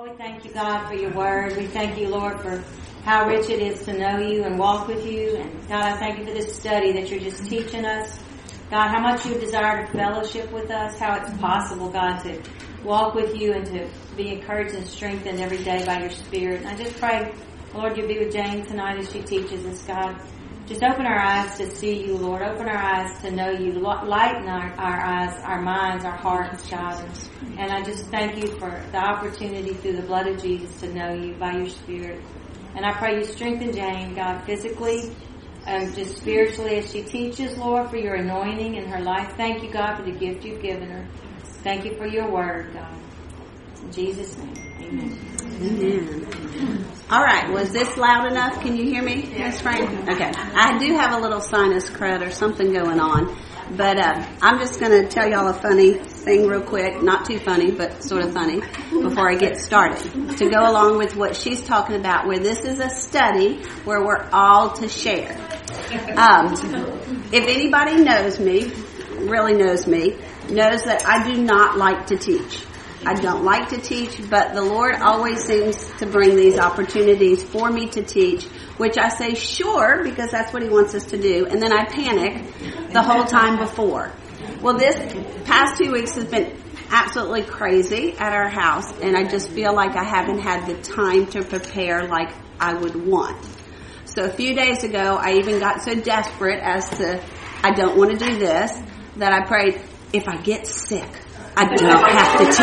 we thank you, God, for your word. We thank you, Lord, for how rich it is to know you and walk with you. And God, I thank you for this study that you're just teaching us. God, how much you desire to fellowship with us, how it's possible, God, to walk with you and to be encouraged and strengthened every day by your Spirit. And I just pray, Lord, you be with Jane tonight as she teaches us, God. Just open our eyes to see you, Lord. Open our eyes to know you. Lighten our eyes, our minds, our hearts, God. And I just thank you for the opportunity through the blood of Jesus to know you by your Spirit. And I pray you strengthen Jane, God, physically and just spiritually as she teaches, Lord, for your anointing in her life. Thank you, God, for the gift you've given her. Thank you for your word, God. In Jesus' name, amen. Amen. All right, was this loud enough? Can you hear me, Miss Frank? Okay. I do have a little sinus crud or something going on, but I'm just going to tell y'all a funny thing real quick. Not too funny, but sort of funny before I get started. To go along with what she's talking about, where this is a study where we're all to share. If anybody knows me, really knows me, knows that I do not like to teach. I don't like to teach, but the Lord always seems to bring these opportunities for me to teach, which I say sure, because that's what He wants us to do, and then I panic the whole time before. Well, this past 2 weeks has been absolutely crazy at our house, and I just feel like I haven't had the time to prepare like I would want. So a few days ago, I even got so desperate as to, I don't want to do this, that I prayed, if I get sick, I don't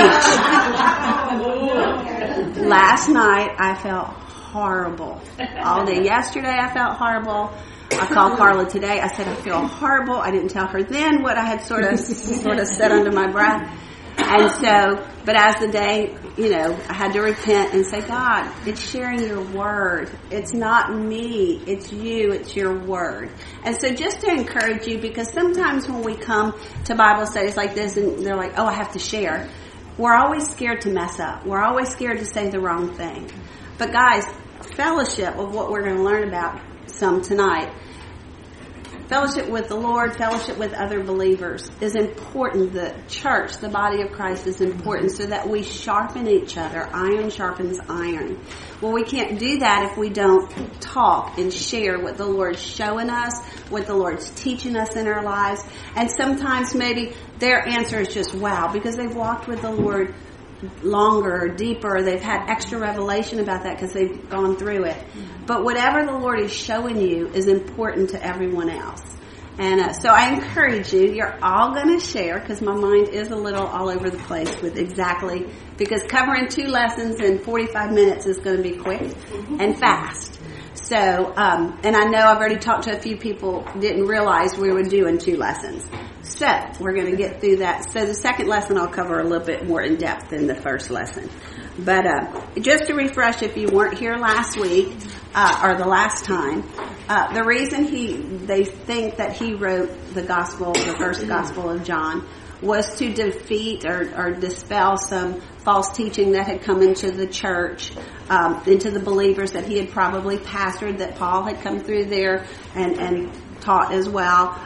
have to teach. Last night, I felt horrible. All day yesterday, I felt horrible. I called Carla today. I said, I feel horrible. I didn't tell her then what I had sort of said under my breath. And so, but as the day, I had to repent and say, God, it's sharing your word. It's not me. It's you. It's your word. And so just to encourage you, because sometimes when we come to Bible studies like this and they're like, oh, I have to share, we're always scared to mess up. We're always scared to say the wrong thing. But guys, fellowship of what we're going to learn about some tonight, fellowship with the Lord, fellowship with other believers is important. The church, the body of Christ, is important so that we sharpen each other. Iron sharpens iron. Well, we can't do that if we don't talk and share what the Lord's showing us, what the Lord's teaching us in our lives. And sometimes maybe their answer is just wow, because they've walked with the Lord longer or deeper. They've had extra revelation about that because they've gone through it. But whatever the Lord is showing you is important to everyone else. And so I encourage you, you're all going to share, because my mind is a little all over the place with exactly, because covering 2 lessons in 45 minutes is going to be quick and fast. So, and I know I've already talked to a few people who didn't realize we were doing 2 lessons. So, we're going to get through that. So the second lesson I'll cover a little bit more in depth than the first lesson. But just to refresh, if you weren't here last week, or the last time, the reason they think that he wrote the first gospel of John, was to defeat or dispel some false teaching that had come into the church, into the believers that he had probably pastored, that Paul had come through there and taught as well,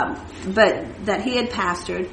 but that he had pastored,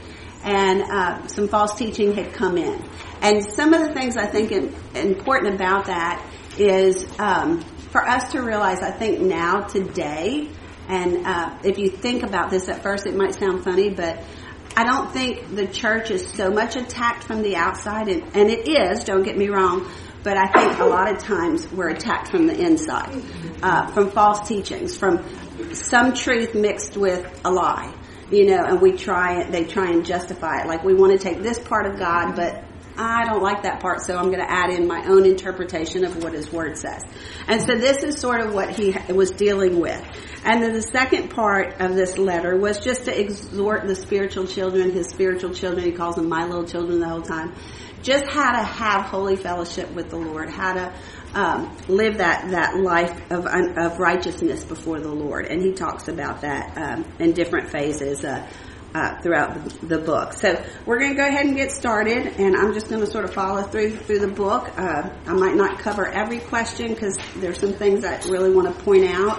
and some false teaching had come in. And some of the things I think important about that is for us to realize, I think now, today, and if you think about this at first, it might sound funny, but I don't think the church is so much attacked from the outside, and it is, don't get me wrong, but I think a lot of times we're attacked from the inside, from false teachings, from some truth mixed with a lie, and they try and justify it. Like, we want to take this part of God, but I don't like that part, so I'm going to add in my own interpretation of what His Word says. And so this is sort of what he was dealing with. And then the second part of this letter was just to exhort the spiritual children, his spiritual children, he calls them my little children the whole time, just how to have holy fellowship with the Lord, how to live that life of righteousness before the Lord. And he talks about that in different phases throughout the book. So we're going to go ahead and get started, and I'm just going to sort of follow through the book. I might not cover every question because there's some things I really want to point out.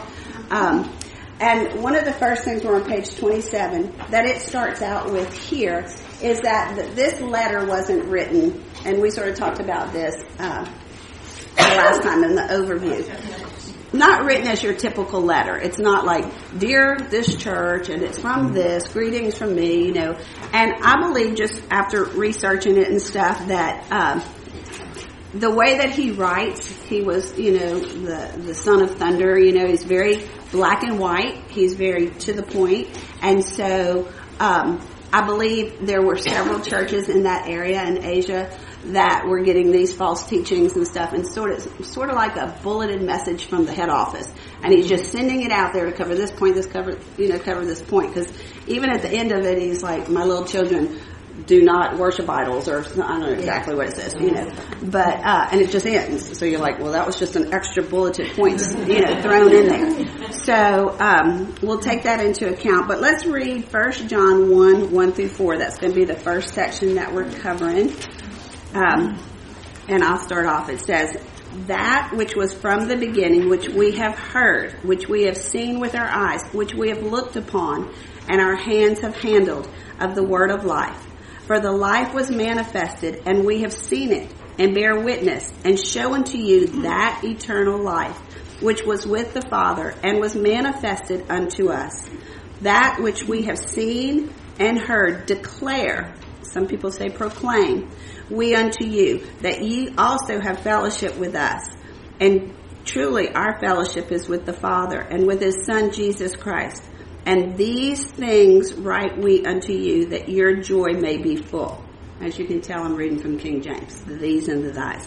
And one of the first things, we're on page 27, that it starts out with here is that this letter wasn't written and we sort of talked about this last time in the overview. Not written as your typical letter. It's not like, dear this church, and it's from this, greetings from me, you know. And I believe, just after researching it and stuff, that the way that he writes, he was, you know, the son of thunder, you know, he's very black and white. He's very to the point. And so I believe there were several churches in that area in Asia that were getting these false teachings and stuff, and sort of like a bulleted message from the head office. And he's just sending it out there to cover this point, cover this point. Because even at the end of it, he's like, my little children, do not worship idols, or I don't know exactly what it says, you know. But and it just ends. So you're like, well, that was just an extra bulleted point, you know, thrown in there. So we'll take that into account. But let's read 1 John 1:1-4. That's going to be the first section that we're covering. And I'll start off. It says, that which was from the beginning, which we have heard, which we have seen with our eyes, which we have looked upon, and our hands have handled, of the word of life. For the life was manifested, and we have seen it, and bear witness, and show unto you that eternal life, which was with the Father, and was manifested unto us. That which we have seen and heard declare, some people say proclaim, we unto you, that ye also have fellowship with us. And truly our fellowship is with the Father, and with his Son Jesus Christ. And these things write we unto you, that your joy may be full. As you can tell, I'm reading from King James, the these and the thys.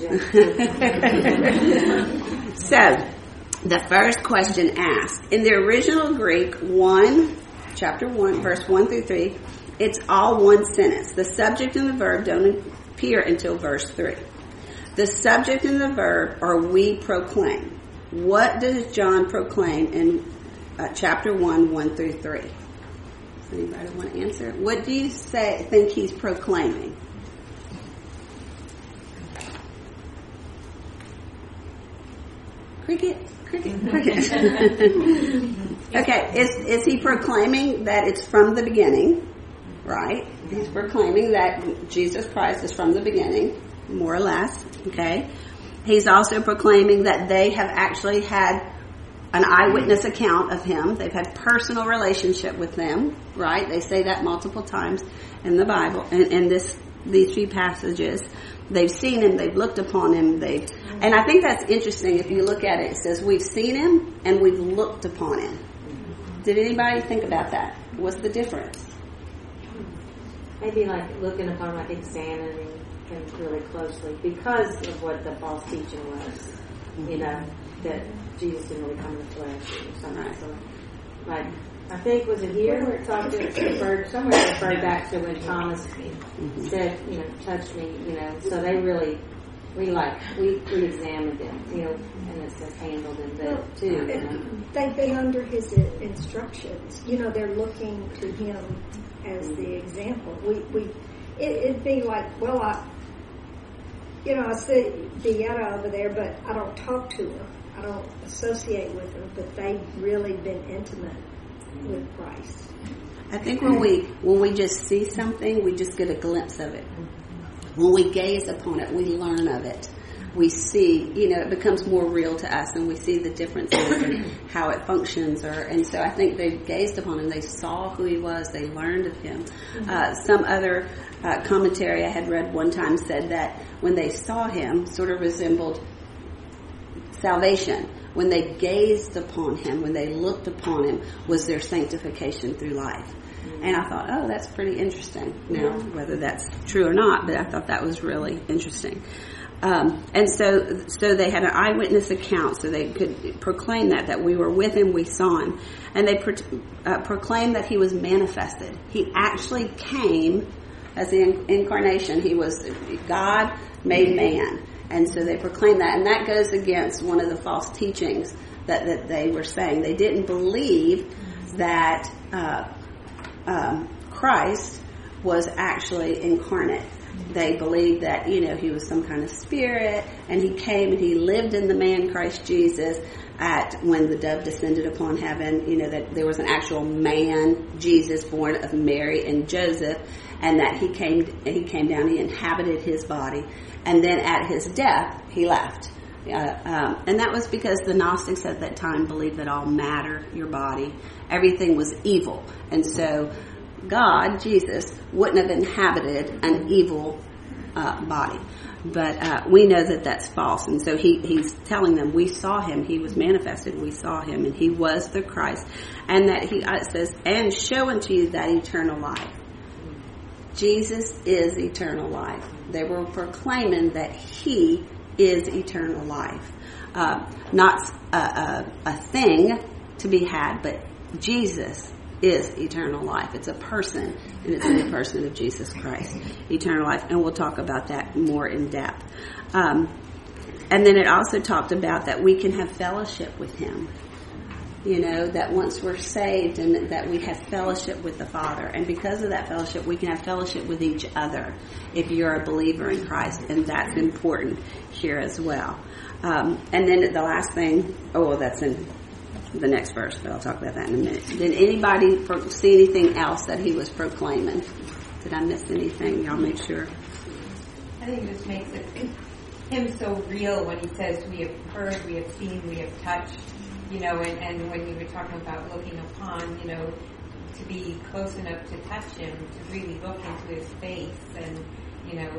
So, the first question asked, in the original Greek, chapter 1, verse 1-3, it's all one sentence. The subject and the verb don't appear until verse 3. The subject and the verb are we proclaim. What does John proclaim in chapter 1, 1-3? Does anybody want to answer? What do you think he's proclaiming? Cricket. Okay, is he proclaiming that it's from the beginning? Right? He's proclaiming that Jesus Christ is from the beginning, more or less. Okay. He's also proclaiming that they have actually had an eyewitness account of him. They've had personal relationship with them, right? They say that multiple times in the Bible, in these few passages. They've seen him, they've looked upon him, and I think that's interesting. If you look at it, it says we've seen him and we've looked upon him. Did anybody think about that? What's the difference? Maybe like looking upon, like examining him really closely because of what the false teaching was. You know, that Jesus didn't really come in the flesh or something. Right. So, like, I think, was it here where it talked referred back to when Thomas said, you know, touch me, you know. So they really, we examined them, you know, and it says handled them too. You know. They've been under his instructions. You know, they're looking to him as the example. It'd be like, well, I see Deanna over there, but I don't talk to her. I don't associate with her, but they've really been intimate with Christ. I think when we just see something, we just get a glimpse of it. When we gaze upon it, we learn of it. We see, you know, it becomes more real to us, and we see the differences and how it functions. And so I think they gazed upon him. They saw who he was. They learned of him. Some other commentary I had read one time said that when they saw him, sort of resembled salvation. When they gazed upon him, when they looked upon him, was their sanctification through life. And I thought, oh, that's pretty interesting. Now, whether that's true or not, but I thought that was really interesting. And so they had an eyewitness account, so they could proclaim that we were with him, we saw him. And they proclaimed that he was manifested. He actually came as the incarnation. He was God made man. And so they proclaimed that. And that goes against one of the false teachings that they were saying. They didn't believe that Christ was actually incarnate. They believed that, you know, he was some kind of spirit, and he came and he lived in the man Christ Jesus when the dove descended upon heaven, you know, that there was an actual man, Jesus, born of Mary and Joseph, and that he came down, he inhabited his body, and then at his death, he left. And that was because the Gnostics at that time believed that all matter, your body, everything was evil. And so God, Jesus, wouldn't have inhabited an evil body. But we know that that's false. And so he's telling them, we saw him, he was manifested, we saw him, and he was the Christ. And that it says, and show unto you that eternal life. Jesus is eternal life. They were proclaiming that he is eternal life. Not a thing to be had, but Jesus is eternal life. It's a person, and it's in the person of Jesus Christ, eternal life. And we'll talk about that more in depth. And then it also talked about that we can have fellowship with him. You know, that once we're saved and that we have fellowship with the Father. And because of that fellowship, we can have fellowship with each other if you're a believer in Christ. And that's important here as well. And then the last thing, that's in the next verse, but I'll talk about that in a minute. Did anybody see anything else that he was proclaiming? Did I miss anything? Y'all make sure. I think it just makes him so real when he says, we have heard, we have seen, we have touched. You know, and when you were talking about looking upon, you know, to be close enough to touch him, to really look into his face, and, you know,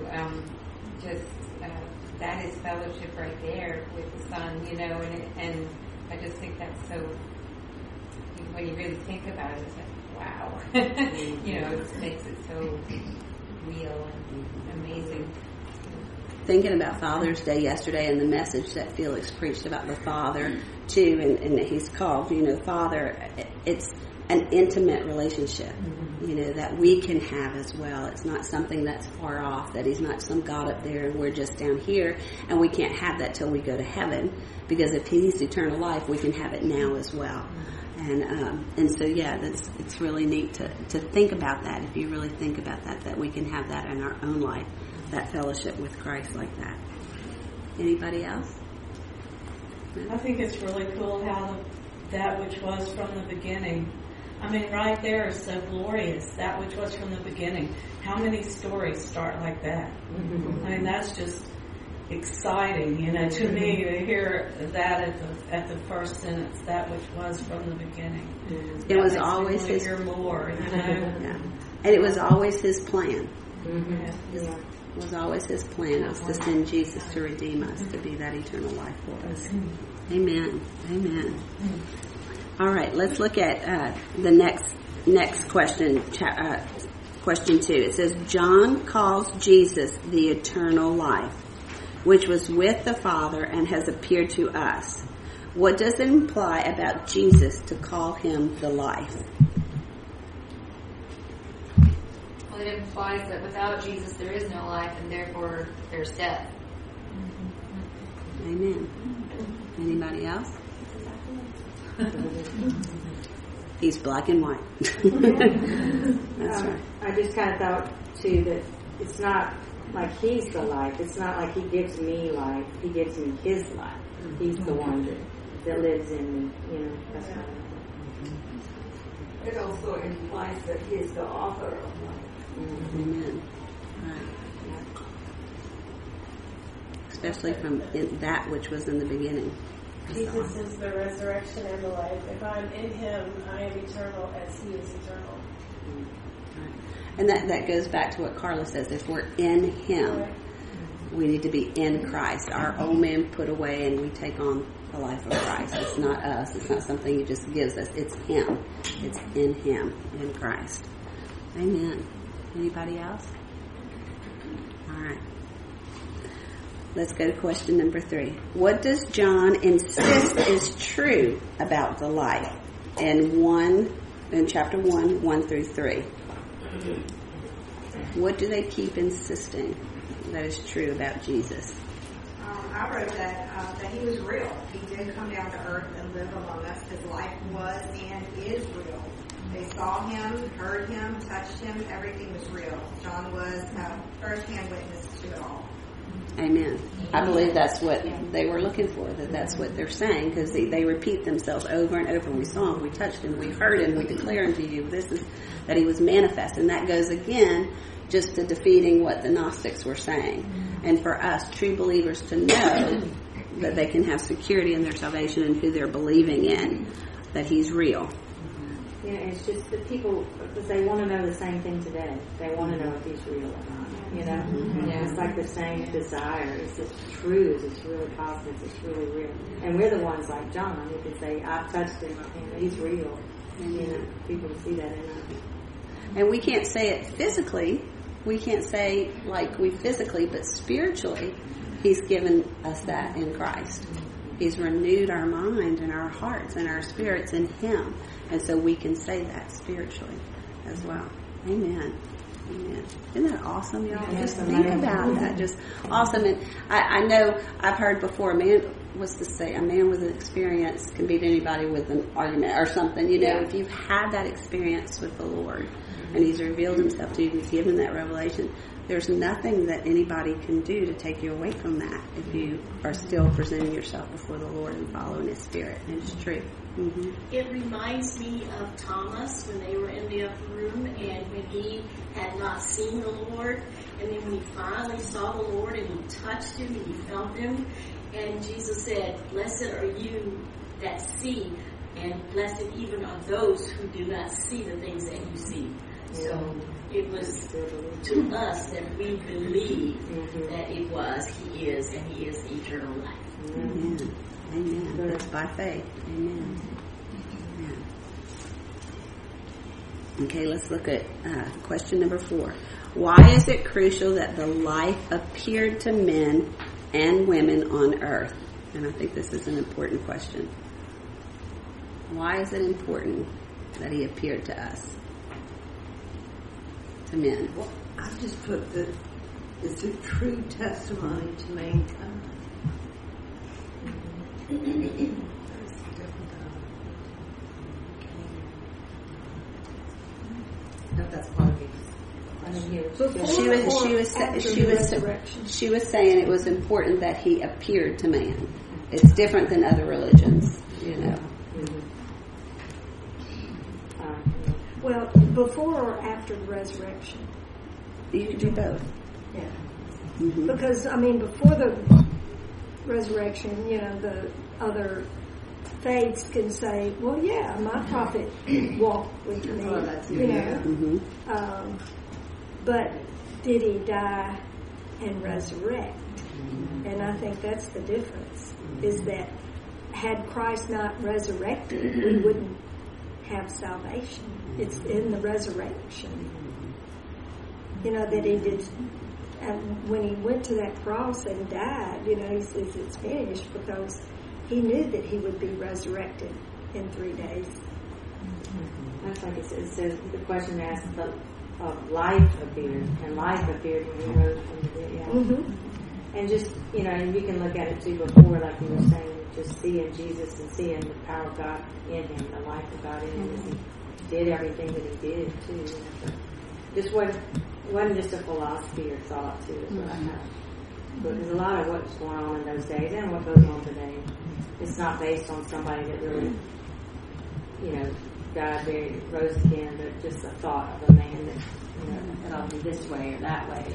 that is fellowship right there with the Son, you know, and I just think that's so, when you really think about it, it's like, wow. You know, it makes it so real and amazing. Thinking about Father's Day yesterday and the message that Felix preached about the Father too, and he's called, you know, Father. It's an intimate relationship, you know, that we can have as well. It's not something that's far off, that he's not some God up there and we're just down here, and we can't have that till we go to heaven, because if he's eternal life, we can have it now as well. And so yeah, it's really neat to think about that. If you really think about that we can have that in our own life, that fellowship with Christ like that. Anybody else? I think it's really cool how that which was from the beginning. I mean, right there is so glorious. That which was from the beginning. How many stories start like that? I mean, that's just exciting, you know, to me to hear that at the first sentence. That which was from the beginning. It was always his. Hear more, you know. Yeah. And it was always his plan. Yeah. It was always his plan. It was to send Jesus to redeem us, to be that eternal life for us. Amen. Amen. All right, let's look at the next question, question 2. It says, John calls Jesus the eternal life, which was with the Father and has appeared to us. What does it imply about Jesus to call him the life? Well, it implies that without Jesus there is no life, and therefore there's death. Amen. Anybody else? He's black and white. That's right. I just kind of thought, too, that it's not like he's the life. It's not like he gives me life. He gives me his life. He's the one that lives in me. You know, that's kind of. It also implies that he is the author of life. Amen. Right. Especially from that which was in the beginning. Jesus is the resurrection and the life. If I'm in him, I am eternal as he is eternal. Right. And that goes back to what Carla says. If we're in him, we need to be in Christ. Our old man put away and we take on the life of Christ. It's not us. It's not something he just gives us. It's him. It's in him, in Christ. Amen. Anybody else? All right. Let's go to question number 3. What does John insist is true about the life in chapter 1 through 3? What do they keep insisting that is true about Jesus? I wrote that he was real. He did come down to earth and live among us. His life was and is real. They saw him, heard him, touched him. Everything was real. John was a first-hand witness to it all. Amen. I believe that's what they were looking for, that's what they're saying, because they repeat themselves over and over. We saw him, we touched him, we heard him, we declare unto you, this is that he was manifest. And that goes again just to defeating what the Gnostics were saying. And for us, true believers, to know that they can have security in their salvation and who they're believing in, that He's real. You know, it's just that people, because they want to know the same thing today. They want to know if He's real or not. You know, it's like the same desire. It's true. It's really positive. It's really real. And we're the ones like John who can say, "I've touched Him. He's real." And, you know, people see that in us. And we can't say it physically. We can't say like we physically, but spiritually, He's given us that in Christ. He's renewed our mind and our hearts and our spirits in Him. And so we can say that spiritually as well. Amen. Amen. Isn't that awesome, y'all? Yes, just think about that. Just awesome. And I know I've heard before, a man with an experience can beat anybody with an argument or something. You know, if you've had that experience with the Lord and He's revealed Himself to you, He's given that revelation, there's nothing that anybody can do to take you away from that if you are still presenting yourself before the Lord and following His Spirit. And it's true. Mm-hmm. It reminds me of Thomas when they were in the upper room and when he had not seen the Lord, and then when he finally saw the Lord and he touched Him and he felt Him, and Jesus said, "Blessed are you that see, and blessed even are those who do not see the things that you see." So it was to us that we believe that it was, He is, and He is the eternal life. Amen. Amen. That's by faith. Amen. Amen. Okay, let's look at question number 4. Why is it crucial that the life appeared to men and women on earth? And I think this is an important question. Why is it important that He appeared to us? To men. Well, I just put that it's a true testimony to mankind. That's part of it. She was saying it was important that He appeared to man. It's different than other religions, you know. Well, before or after the resurrection? You can do both. Yeah. Mm-hmm. Because, I mean, before the resurrection, you know, the other faiths can say, well, yeah, my prophet walked with me, you know. Mm-hmm. But did he die and resurrect? And I think that's the difference, is that had Christ not resurrected, we wouldn't have salvation. It's in the resurrection. You know, that He did, and when He went to that cross and died, you know, He says it's finished because He knew that He would be resurrected in 3 days. That's like it says the question asked of life appeared, and life appeared when He rose from the dead. Yeah. Mm-hmm. And just, you know, and you can look at it too before, like you were saying, just seeing Jesus and seeing the power of God in Him, the life of God in Him, as He did everything that He did too. You know, so just wasn't just a philosophy or thought too, is what I have. But there's a lot of what's going on in those days and what goes on today. It's not based on somebody that really, you know, died, buried, rose again, but just a thought of a man that, you know, that I'll be this way or that way.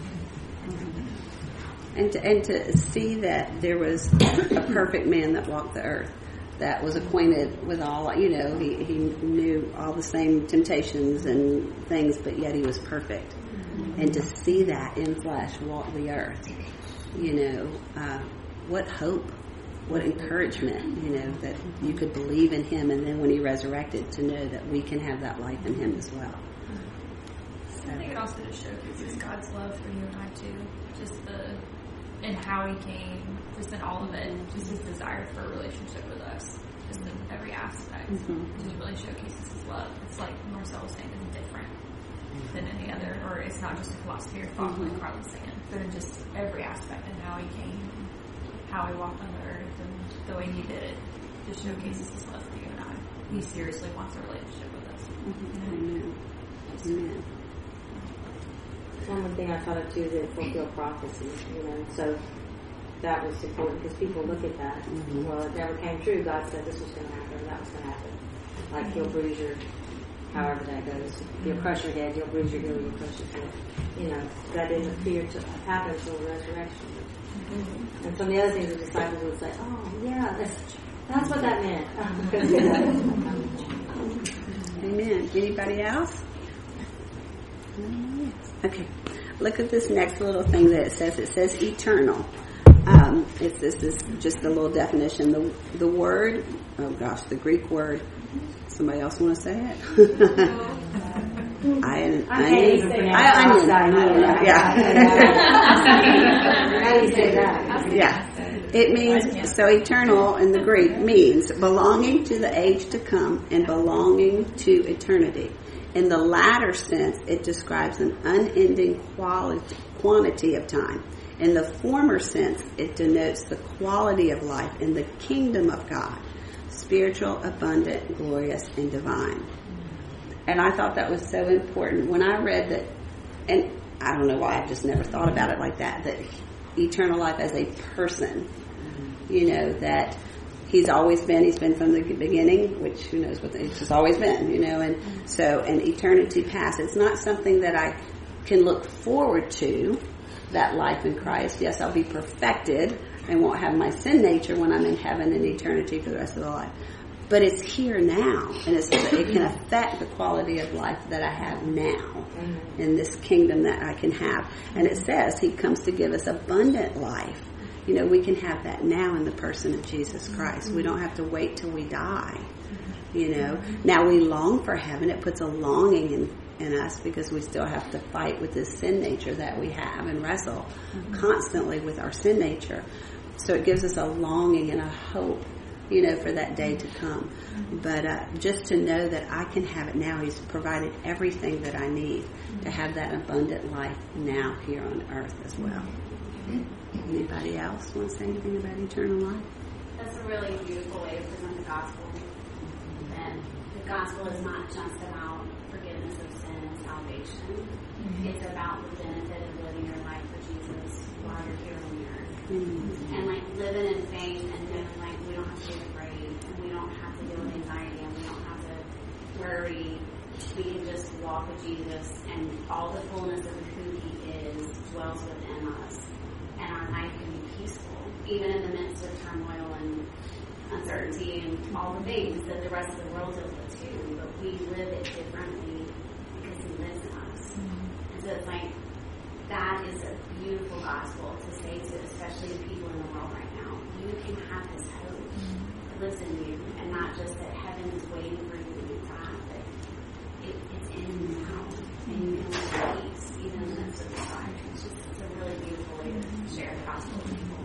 And to see that there was a perfect man that walked the earth, that was acquainted with all, you know, he knew all the same temptations and things, but yet He was perfect. And to see that in flesh walk the earth, you know, what hope, what encouragement, you know, that you could believe in Him, and then when He resurrected, to know that we can have that life in Him as well. So. I think it also just showcases God's love for you and I too, just and how He came, just in all of it, just His desire for a relationship with us, just in every aspect. It just really showcases His love. It's like Marcel was saying, it's different than any other, or it's not just a philosophy or thought like Carl was saying, but in just every aspect and how He came, how He walked on the earth, and the way He did it, just showcases His love for you and I. He seriously wants a relationship with us. Amen. Amen. One thing I thought of too is that fulfill prophecy, you know, so that was important because people look at that. Well, it never came true. God said this was going to happen, that was going to happen. Like He'll bruise your however that goes. You'll crush your head, you'll bruise your heel, you'll crush your foot. You know, that didn't appear to happen until the resurrection. And some of the other things the disciples would say, oh, yeah, that's what that meant. Amen. Anybody else? Okay. Look at this next little thing that it says. It says eternal. This is just a little definition. The word, the Greek word. Somebody else want to say it? Yeah. It means, so eternal in the Greek means belonging to the age to come and belonging to eternity. In the latter sense, it describes an unending quantity of time. In the former sense, it denotes the quality of life in the kingdom of God, spiritual, abundant, glorious, and divine. And I thought that was so important. When I read that, and I don't know why, I just never thought about it like that eternal life as a person, that he's been from the beginning, which who knows what it's just always been, and so, and eternity past. It's not something that I can look forward to, that life in Christ. Yes, I'll be perfected and won't have my sin nature when I'm in heaven in eternity for the rest of the life. But it's here now, and it can affect the quality of life that I have now in this kingdom that I can have. And it says he comes to give us abundant life. We can have that now in the person of Jesus Christ. We don't have to wait till we die. Now we long for heaven. It puts a longing in us because we still have to fight with this sin nature that we have and wrestle constantly with our sin nature. So it gives us a longing and a hope, for that day to come. But just to know that I can have it now. He's provided everything that I need to have that abundant life now here on earth as well. Anybody else want to say anything about eternal life? That's a really beautiful way to present the gospel. And the gospel is not just about forgiveness of sin and salvation. It's about the benefit of living your life for Jesus while you're here on the earth. And living in faith and knowing we don't have to be afraid and we don't have to deal with anxiety and we don't have to worry. We can just walk with Jesus and all the fullness of who he is dwells within us. And our life can be peaceful, even in the midst of turmoil and uncertainty and all the things that the rest of the world deals with too. But we live it differently because he lives in us. And so it's that is a beautiful gospel to say to especially the people in the world right now. You can have this hope that lives in you, and not just that heaven is waiting for you when you die, but it's in you now, and you can live peace even in the midst of the fire. It's a really beautiful way to share the gospel with people.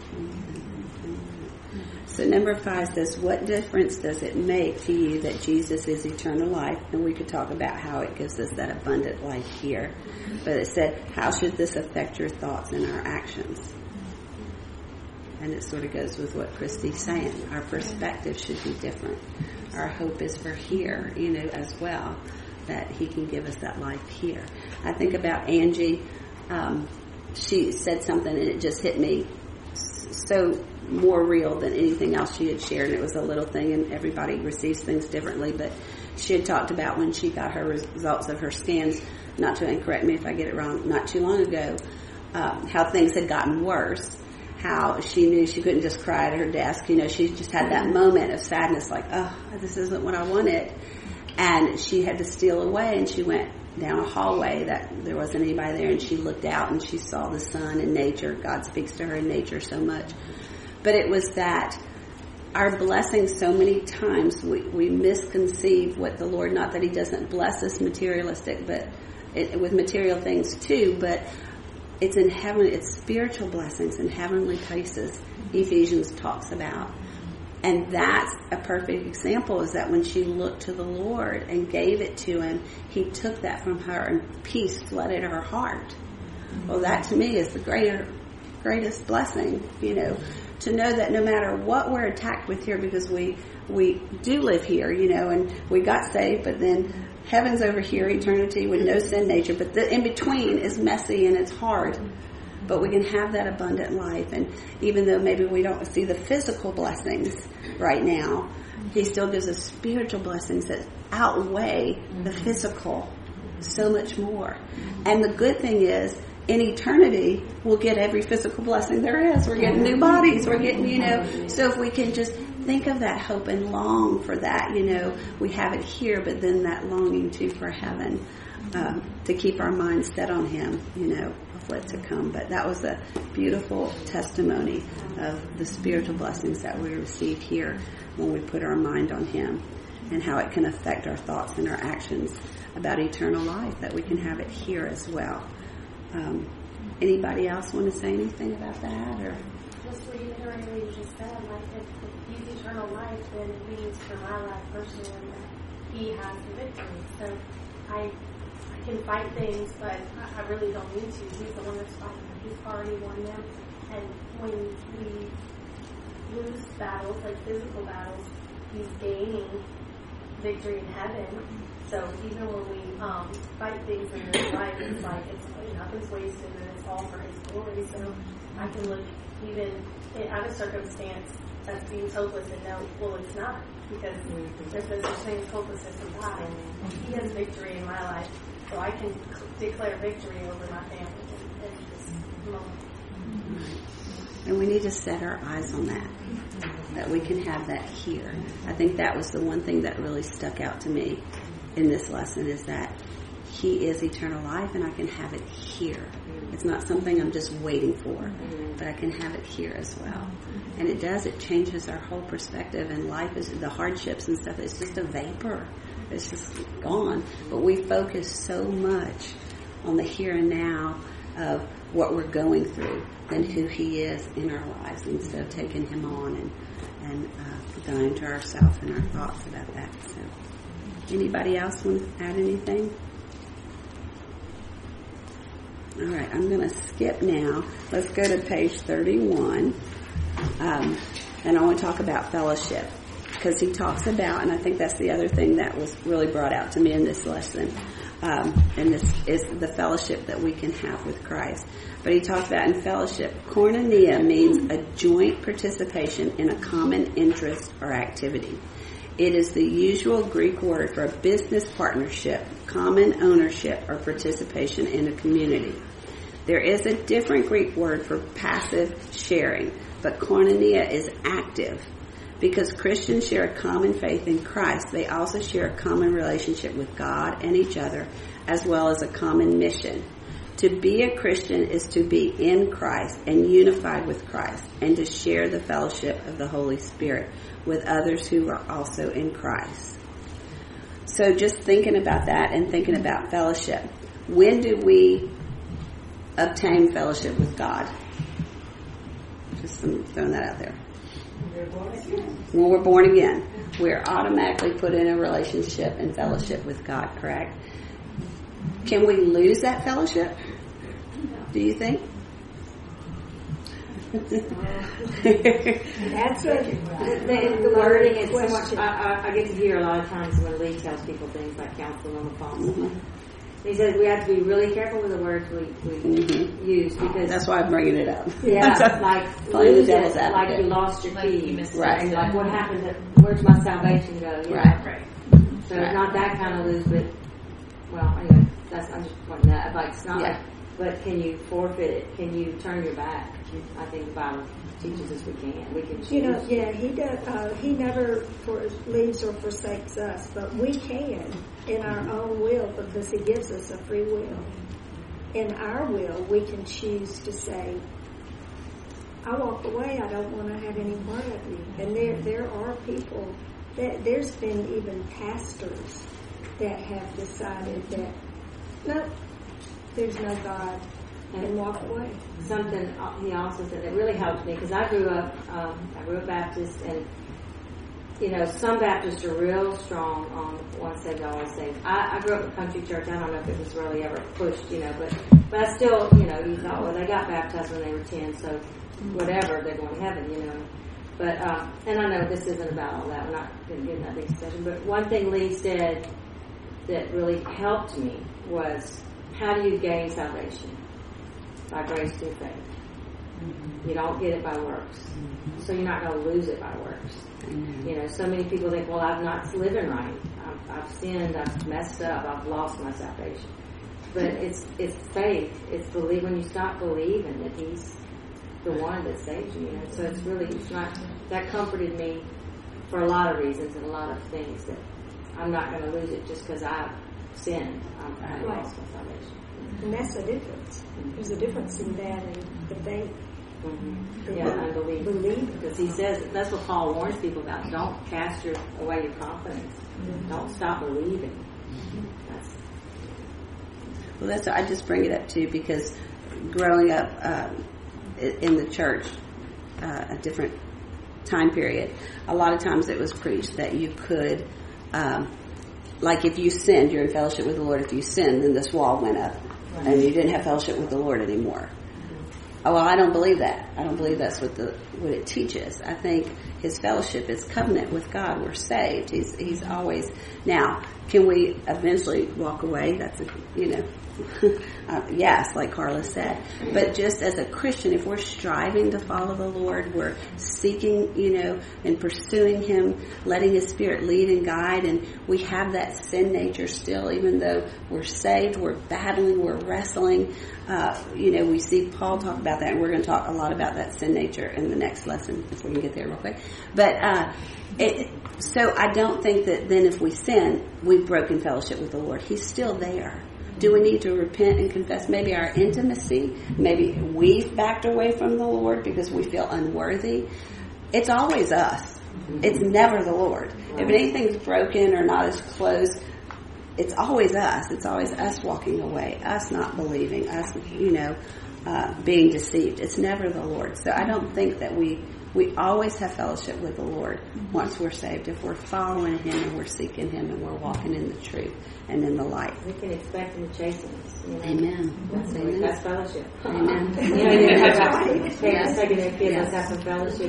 So number 5 says, what difference does it make to you that Jesus is eternal life? And we could talk about how it gives us that abundant life here. But it said, how should this affect your thoughts and our actions? And it sort of goes with what Christy's saying. Our perspective should be different. Our hope is for here, as well, that he can give us that life here. I think about Angie. She said something and it just hit me so more real than anything else she had shared. And it was a little thing, and everybody receives things differently. But she had talked about when she got her results of her scans, not to, and correct me if I get it wrong, not too long ago, how things had gotten worse. How she knew she couldn't just cry at her desk. She just had that moment of sadness, this isn't what I wanted. And she had to steal away, and she went down a hallway that there wasn't anybody there, and she looked out and she saw the sun and nature. God speaks to her in nature so much. But it was that our blessings, so many times we misconceive what the Lord, not that he doesn't bless us materialistic, but with material things too, but it's in heaven, it's spiritual blessings in heavenly places, Ephesians talks about. And that's a perfect example, is that when she looked to the Lord and gave it to him, he took that from her and peace flooded her heart. Well, that to me is the greatest blessing, to know that no matter what we're attacked with here, because we do live here, and we got saved, but then heaven's over here, eternity with no sin nature, but the in between is messy and it's hard. but we can have that abundant life. And even though maybe we don't see the physical blessings right now, He still gives us spiritual blessings that outweigh the physical so much more. And the good thing is, in eternity, we'll get every physical blessing there is. We're getting new bodies. We're getting, so if we can just think of that hope and long for that, we have it here, but then that longing too for heaven, to keep our minds set on Him, of what's to come. But that was a beautiful testimony of the spiritual blessings that we receive here when we put our mind on Him, and how it can affect our thoughts and our actions about eternal life, that we can have it here as well. Anybody else want to say anything about that? Or just reiterating what you just said, if He's eternal life, then it means for my life personally that He has the victory. So I can fight things, but I really don't need to. He's the one that's fighting them. He's already won them. And when we lose battles, like physical battles, He's gaining victory in heaven. So even when we fight things in this life, it's like nothing's wasted and it's all for His glory. So I can look even at a circumstance that seems hopeless and know, well, it's not, because there's no such thing as hopelessness in God, and He has victory in my life. So I can declare victory over my family in this moment. And we need to set our eyes on that we can have that here. I think that was the one thing that really stuck out to me in this lesson, is that He is eternal life, and I can have it here. It's not something I'm just waiting for, but I can have it here as well. And it changes our whole perspective, and life is, the hardships and stuff, it's just a vapor. It's just gone. But we focus so much on the here and now of what we're going through than who He is in our lives, instead of taking Him on and dying to ourselves and our thoughts about that. So, anybody else want to add anything? All right, I'm going to skip now. Let's go to page 31. And I want to talk about fellowship, because he talks about, and I think that's the other thing that was really brought out to me in this lesson, and this is the fellowship that we can have with Christ. But he talks about, in fellowship, koinonia means a joint participation in a common interest or activity. It is the usual Greek word for a business partnership, common ownership, or participation in a community. There is a different Greek word for passive sharing, but koinonia is active. Because Christians share a common faith in Christ, they also share a common relationship with God and each other, as well as a common mission. To be a Christian is to be in Christ and unified with Christ, and to share the fellowship of the Holy Spirit with others who are also in Christ. So just thinking about that and thinking about fellowship. When do we obtain fellowship with God? Just throwing that out there. When we're born again, we're automatically put in a relationship and fellowship with God, correct? Can we lose that fellowship? Do you think? That's the wording is so much. I get to hear a lot of times when Lee tells people things like counsel on the phone. Mm-hmm. He says we have to be really careful with the words we use, because that's why I'm bringing it up. Yeah, like playing the devil's advocate. Like you lost your keys, right? And like what happened? Where's my salvation go? You right. know? Right. So it's not that kind of lose, but well, anyway, I'm just pointing that. Like it's not like. But can you forfeit it? Can you turn your back? I think the Bible teaches us we can. We can choose. He does. He never leaves or forsakes us, but we can in our own will, because He gives us a free will. In our will, we can choose to say, "I walk away. I don't want to have any part of you." And there are people there's been even pastors that have decided that no. There's no God, and walk away. Something he also said that really helped me, because I grew up Baptist, and some Baptists are real strong on once saved, always saved. I grew up in a country church. I don't know if it was really ever pushed, but I still, you thought, well, they got baptized when they were 10, so whatever, they're going to heaven, But and I know this isn't about all that. We're not going to get in that big discussion. But one thing Lee said that really helped me was, how do you gain salvation? by grace through faith. You don't get it by works. So you're not going to lose it by works. You know, so many people think, well, I'm not living right. I've sinned. I've messed up. I've lost my salvation. But it's faith. It's believe when you stop believing that He's the one that saves you. You know? So it's not, that comforted me for a lot of reasons and a lot of things, that I'm not going to lose it just because I've sinned. I've lost my salvation. And that's the difference. There's a difference in that and the faith. Yeah, unbelief. Because he says, that's what Paul warns people about. Don't cast away your confidence. Don't stop believing. Well, I just bring it up too because growing up in the church, a different time period, a lot of times it was preached that you could, like if you sinned, you're in fellowship with the Lord. If you sinned, then this wall went up, and you didn't have fellowship with the Lord anymore. Oh, well, I don't believe that. I don't believe that's what it teaches. I think His fellowship is covenant with God. We're saved. He's always. Now, can we eventually walk away? That's yes, like Carla said. But just as a Christian, if we're striving to follow the Lord, we're seeking, and pursuing Him, letting His Spirit lead and guide, and we have that sin nature still, even though we're saved, we're battling, we're wrestling. We see Paul talk about that, and we're going to talk a lot about that sin nature in the next lesson, if we can get there real quick. But so I don't think that then if we sin, we've broken fellowship with the Lord. He's still there. Do we need to repent and confess maybe our intimacy? Maybe we've backed away from the Lord because we feel unworthy. It's always us. It's never the Lord. If anything's broken or not as close, it's always us. It's always us walking away, us not believing, us, being deceived. It's never the Lord. So I don't think that we always have fellowship with the Lord once we're saved. If we're following Him and we're seeking Him and we're walking in the truth and in the light. We can expect Him to chasten us. Amen. That's fellowship. Amen. You talk about parents taking their kids, let's have some fellowship.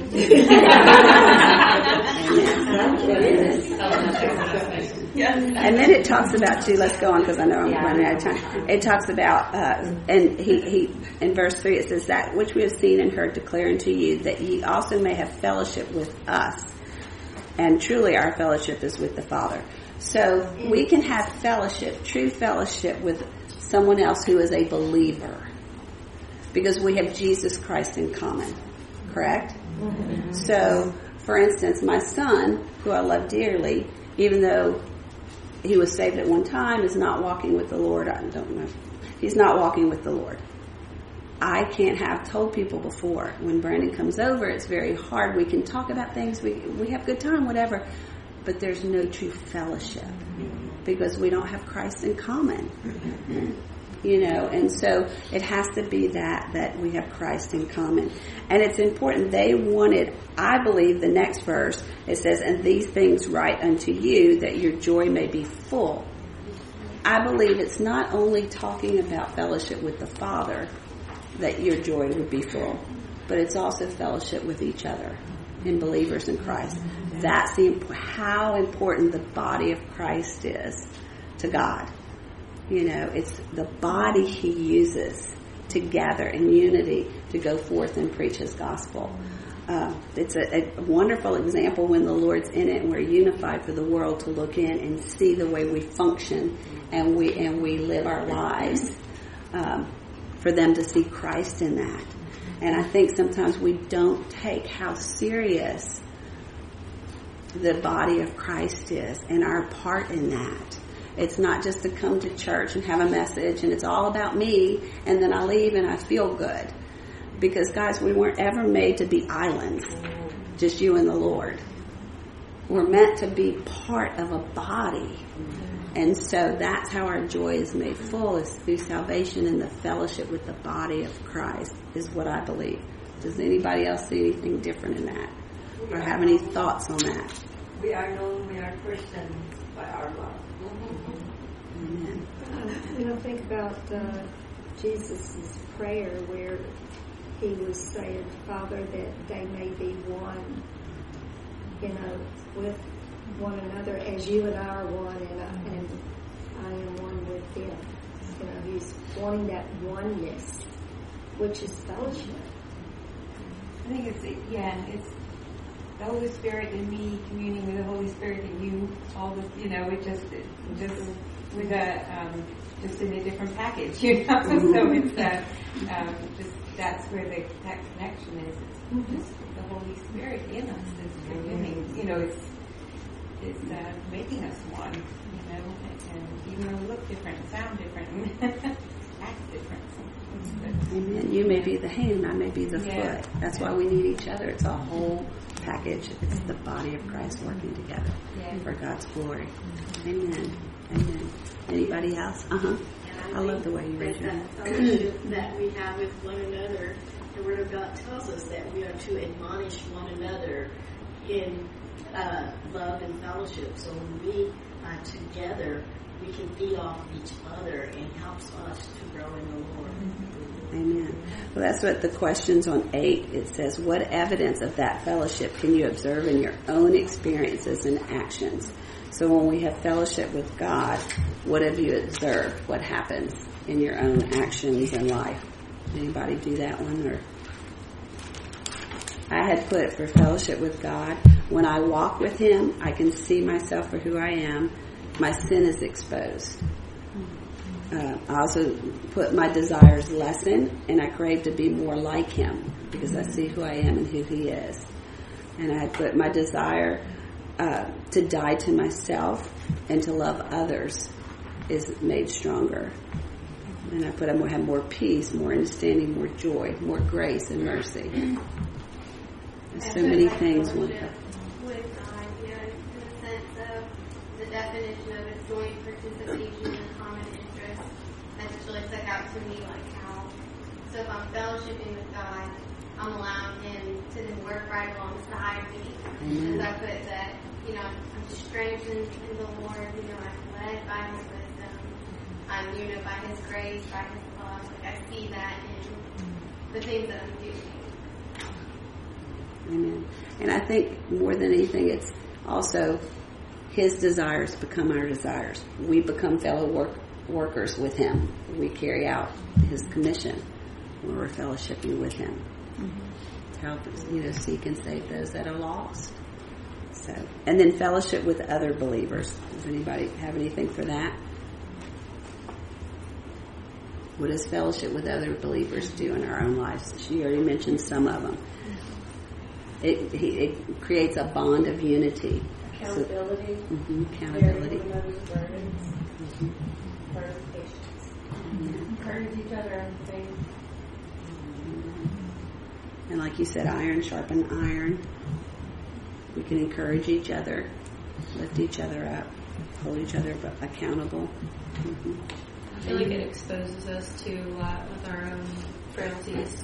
And then it talks about too, let's go on because I know I'm running out of time. It talks about, and he in verse 3 it says, that which we have seen and heard declare unto you, that ye also may have fellowship with us. And truly our fellowship is with the Father. So we can have fellowship, true fellowship with someone else who is a believer. Because we have Jesus Christ in common. Correct? Mm-hmm. So, for instance, my son, who I love dearly, even though he was saved at one time, is not walking with the Lord. I don't know. He's not walking with the Lord. I can't have told people before. When Brandon comes over, it's very hard. We can talk about things. We have good time, whatever. But there's no true fellowship because we don't have Christ in common. And so it has to be that we have Christ in common. And it's important. They wanted, I believe, the next verse, it says, and these things write unto you that your joy may be full. I believe it's not only talking about fellowship with the Father that your joy would be full, but it's also fellowship with each other in believers in Christ. That's how important the body of Christ is to God. It's the body He uses together in unity to go forth and preach His gospel. It's a wonderful example when the Lord's in it and we're unified for the world to look in and see the way we function and we live our lives, for them to see Christ in that. And I think sometimes we don't take how serious the body of Christ is and our part in that. It's not just to come to church and have a message and it's all about me and then I leave and I feel good. Because guys, we weren't ever made to be islands, just you and the Lord. We're meant to be part of a body. And so that's how our joy is made full, is through salvation and the fellowship with the body of Christ, is what I believe. Does anybody else see anything different in that? Or have any thoughts on that? We are known, we are Christians by our love. Amen. Think about Jesus' prayer where He was saying, Father, that they may be one, with one another as you and I are one, and I am one with them. He's wanting that oneness which is fellowship. I think it's the Holy Spirit in me communing with the Holy Spirit in you. All this, it just with just in a different package, So it's just that's where that connection is. It's just the Holy Spirit in us is communing. It's making us one. And even though we look different, sound different, act different. Amen. You may be the hand, I may be the foot. That's why we need each other. It's a whole package. It's the body of Christ working together for God's glory. Amen. Amen. Anybody else? I love the way you raise your hand. Fellowship that we have with one another. The Word of God tells us that we are to admonish one another in love and fellowship. So when we are together, we can feed off each other and helps us to grow in the Lord. Amen. Well, that's what the questions on 8, it says, what evidence of that fellowship can you observe in your own experiences and actions? So when we have fellowship with God, what have you observed? What happens in your own actions and life? Anybody do that one? Or I had put for fellowship with God, when I walk with Him, I can see myself for who I am. My sin is exposed. I also put my desires lessen, and I crave to be more like Him because I see who I am and who He is. And I put my desire to die to myself and to love others is made stronger. And I put I have more peace, more understanding, more joy, more grace and mercy. There's so many things. With God, in the sense of the definition of its joint participation and common interest. That just really stuck out to me, like how, so if I'm fellowshipping with God, I'm allowing Him to then work right alongside me. Because I put that, I'm strengthened in the Lord, I'm led by His wisdom, I'm, by His grace, by His love. Like I see that in the things that I'm doing. Amen. And I think more than anything, it's also His desires become our desires. We become fellow workers with Him. We carry out His commission when we're fellowshipping with Him. To help us, seek and save those that are lost. So, and then fellowship with other believers. Does anybody have anything for that? What does fellowship with other believers do in our own lives? She already mentioned some of them. It creates a bond of unity. Accountability. Accountability. Burdens. Learn patience. Encourage each other in things. And like you said, iron sharpen iron. We can encourage each other, lift each other up, hold each other accountable. I feel like it exposes us to with our own frailties.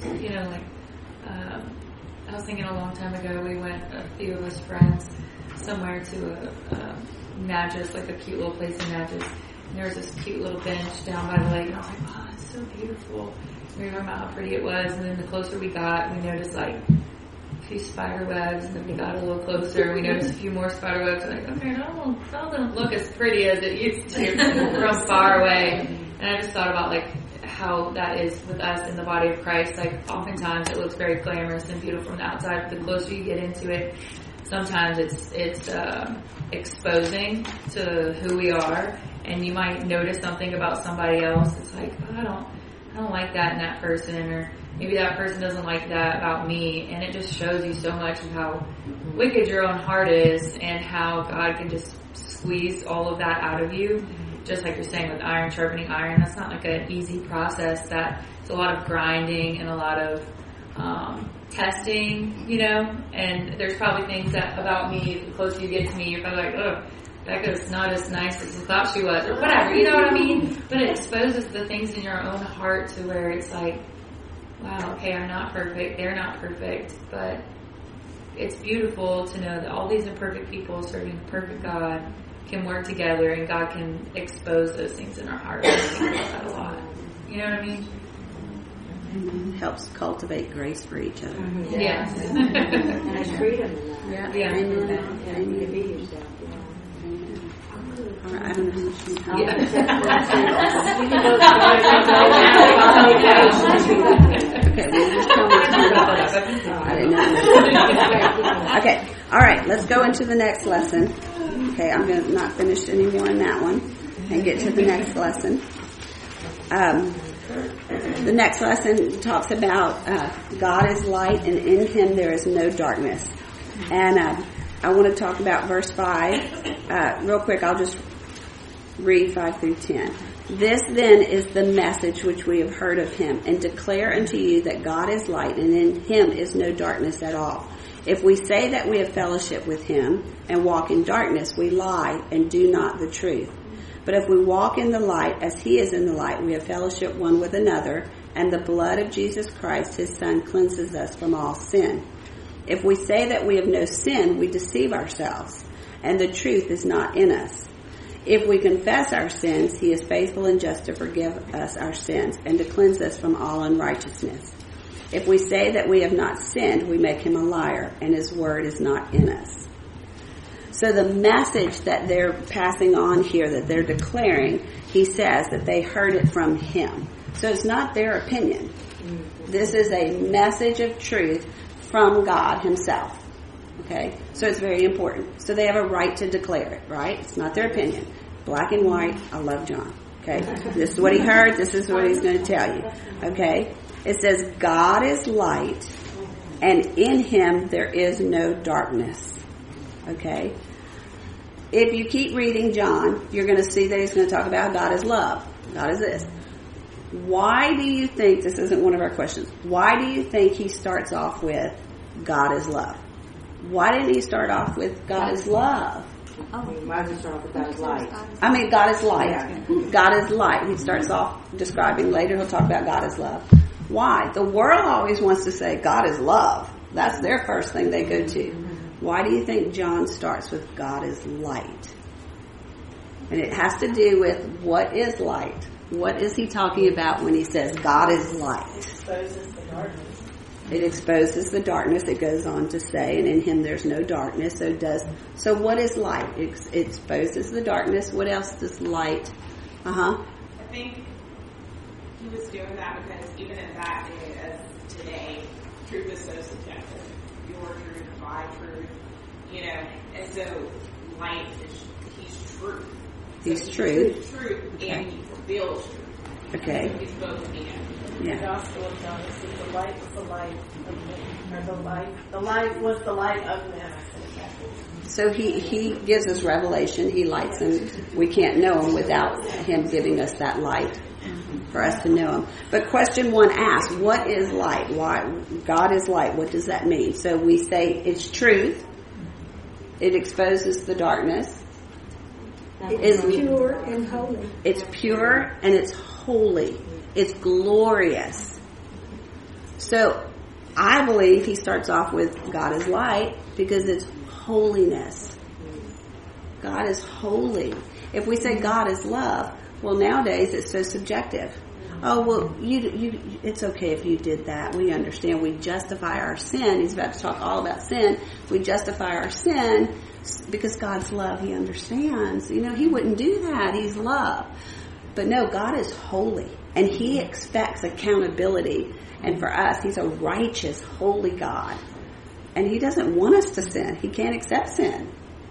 I was thinking a long time ago, we went, a few of us friends, somewhere to a Natchez, like a cute little place in Natchez. And there was this cute little bench down by the lake, and I was like, wow, it's so beautiful. We were talking about how pretty it was, and then the closer we got, we noticed like a few spider webs, and then we got a little closer, we noticed a few more spider webs, and like, okay, that doesn't look as pretty as it used to from far away. And I just thought about like how that is with us in the body of Christ. Like oftentimes it looks very glamorous and beautiful from the outside, but the closer you get into it, sometimes it's exposing to who we are, and you might notice something about somebody else. It's like, oh, I don't like that in that person, or maybe that person doesn't like that about me, and it just shows you so much of how wicked your own heart is and how God can just squeeze all of that out of you. Just like you're saying with iron sharpening iron, that's not like an easy process. It's a lot of grinding and a lot of testing, and there's probably things that about me, the closer you get to me, you're probably like, oh, Becca's not as nice as I thought she was, or whatever, you know what I mean? But it exposes the things in your own heart to where it's like, wow, okay, I'm not perfect, they're not perfect, but it's beautiful to know that all these imperfect people serving the perfect God can work together, and God can expose those things in our heart. I think about that a lot. You know what I mean? Helps cultivate grace for each other. Yes. And there's freedom in that. Yeah. Amen. Yeah, you can be yourself. All right, I don't know how much you have. You can go Okay, well, just tell me. I didn't know. Okay, all right, let's go into the next lesson. Okay, I'm going to not finish any more in that one and get to the next lesson. The next lesson talks about God is light and in Him there is no darkness. And I want to talk about verse 5. Real quick, I'll just read 5 through 10. This then is the message which we have heard of Him, and declare unto you that God is light, and in Him is no darkness at all. If we say that we have fellowship with Him, and walk in darkness, we lie, and do not the truth. But if we walk in the light, as He is in the light, we have fellowship one with another, and the blood of Jesus Christ, His Son, cleanses us from all sin. If we say that we have no sin, we deceive ourselves, and the truth is not in us. If we confess our sins, He is faithful and just to forgive us our sins and to cleanse us from all unrighteousness. If we say that we have not sinned, we make Him a liar, and His word is not in us. So the message that they're passing on here, that they're declaring, He says that they heard it from Him. So it's not their opinion. This is a message of truth from God Himself. Okay, so it's very important. So they have a right to declare it, right? It's not their opinion. Black and white, I love John. Okay, this is what he heard, this is what he's going to tell you. Okay, it says, God is light, and in Him there is no darkness. Okay, if you keep reading John, you're going to see that he's going to talk about God is love. God is this. Why do you think, this isn't one of our questions, why do you think he starts off with God is love? Why didn't he start off with God is love? Why did he start off with God is light? I mean, God is light. Yeah. God is light. He starts off describing, later he'll talk about God is love. Why? The world always wants to say God is love. That's their first thing they go to. Why do you think John starts with God is light? And it has to do with what is light. What is he talking about when he says God is light? It exposes the darkness. It exposes the darkness, it goes on to say, and in Him there's no darkness. So what is light? It exposes the darkness. What else does light? I think he was doing that because even in that day as today, truth is so subjective. Your truth, my truth, and so light is, He's truth. He's truth. He's truth, okay. And He reveals truth. Okay. So He's both in. Yeah. The Gospel of John is the light was the light of men, or the light was the light of men. So he gives us revelation. He lights Him. We can't know Him without Him giving us that light for us to know Him. But question 1 asks, what is light? Why God is light? What does that mean? So we say it's truth. It exposes the darkness. It's pure and holy. It's pure and it's holy. It's glorious. So I believe he starts off with God is light because it's holiness. God is holy. If we say God is love, well, nowadays it's so subjective. Oh, well, it's okay if you did that. We understand. We justify our sin. He's about to talk all about sin. We justify our sin because God's love. He understands. He wouldn't do that. He's love. But no, God is holy. And He expects accountability. And for us, He's a righteous, holy God. And He doesn't want us to sin. He can't accept sin.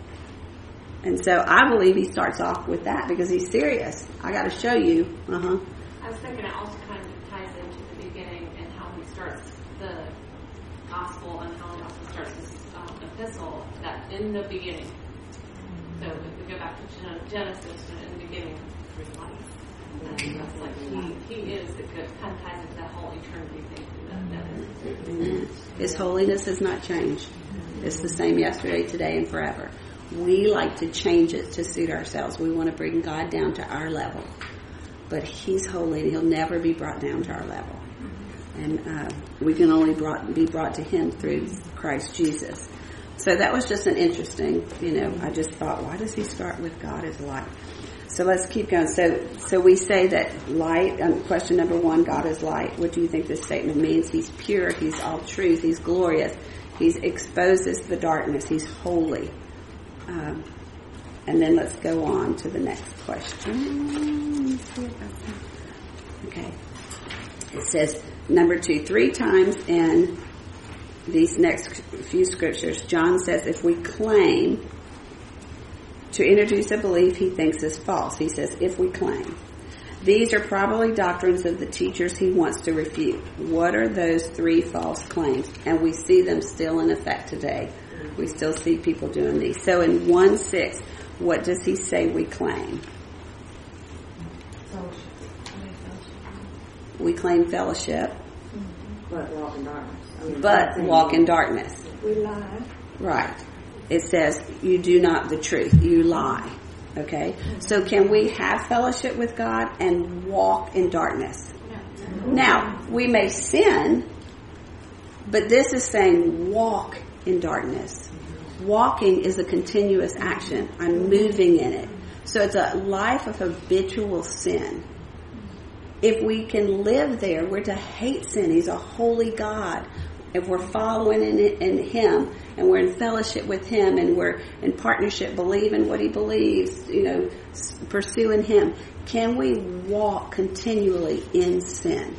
And so I believe He starts off with that because He's serious. I got to show you. I was thinking it also kind of ties into the beginning and how He starts the gospel and how He also starts this epistle, that in the beginning. So if we go back to Genesis, in the beginning, there's light. That's like he is the good, kind of ties into that whole eternity thing. His holiness has not changed. It's the same yesterday, today, and forever. We like to change it to suit ourselves. We want to bring God down to our level. But He's holy and He'll never be brought down to our level. And we can only be brought to Him through Christ Jesus. So that was just an interesting, I just thought, why does He start with God is light? So let's keep going. So we say that light, question number 1, God is light. What do you think this statement means? He's pure. He's all truth. He's glorious. He exposes the darkness. He's holy. And then let's go on to the next question. Okay. It says, Number 2, 3 times in these next few scriptures, John says if we claim to introduce a belief he thinks is false, he says if we claim. These are probably doctrines of the teachers he wants to refute. What are those 3 false claims? And we see them still in effect today. We still see people doing these. So in 1:6, what does he say we claim? We claim fellowship. But walk in darkness. But walk in darkness. We lie. Right. It says you do not the truth. You lie. Okay? So can we have fellowship with God and walk in darkness? Now, we may sin, but this is saying walk in darkness. Walking is a continuous action. I'm moving in it. So it's a life of habitual sin. If we can live there, we're to hate sin. He's a holy God. If we're following in Him and we're in fellowship with Him and we're in partnership, believing what He believes, pursuing Him, can we walk continually in sin?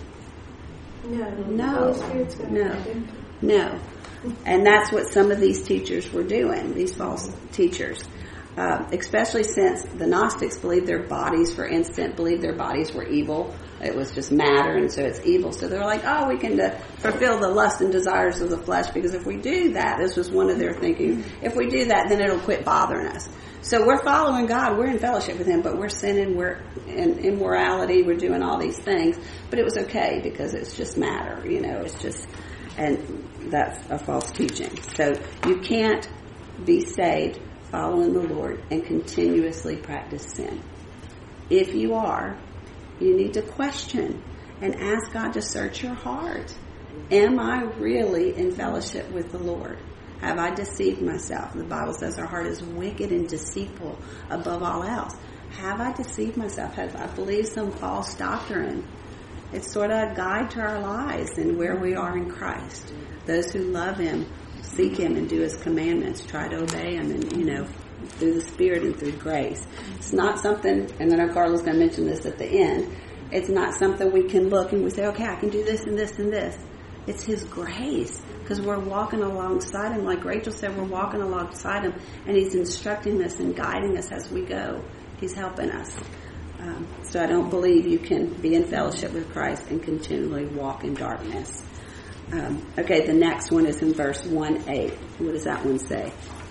No. And that's what some of these teachers were doing, these false teachers. Especially since the Gnostics believed their bodies, for instance, believed their bodies were evil. It was just matter, and so it's evil. So they were like, oh, we can fulfill the lust and desires of the flesh, because if we do that, this was one of their thinking, if we do that, then it'll quit bothering us. So we're following God, we're in fellowship with Him, but we're sinning, we're in immorality, we're doing all these things. But it was okay, because it's just matter, it's just, and that's a false teaching. So you can't be saved following the Lord and continuously practice sin. If you are, you need to question and ask God to search your heart. Am I really in fellowship with the Lord? Have I deceived myself? The Bible says our heart is wicked and deceitful above all else. Have I deceived myself? Have I believed some false doctrine? It's sort of a guide to our lives and where we are in Christ. Those who love Him seek Him and do His commandments, try to obey Him, and through the Spirit and through grace. It's not something, and I know Carla's going to mention this at the end, it's not something we can look and we say, okay, I can do this and this and this. It's His grace, because we're walking alongside Him. Like Rachel said, we're walking alongside Him, and He's instructing us and guiding us as we go. He's helping us. So I don't believe you can be in fellowship with Christ and continually walk in darkness. Okay, the next one is in verse 1:8. What does that one say?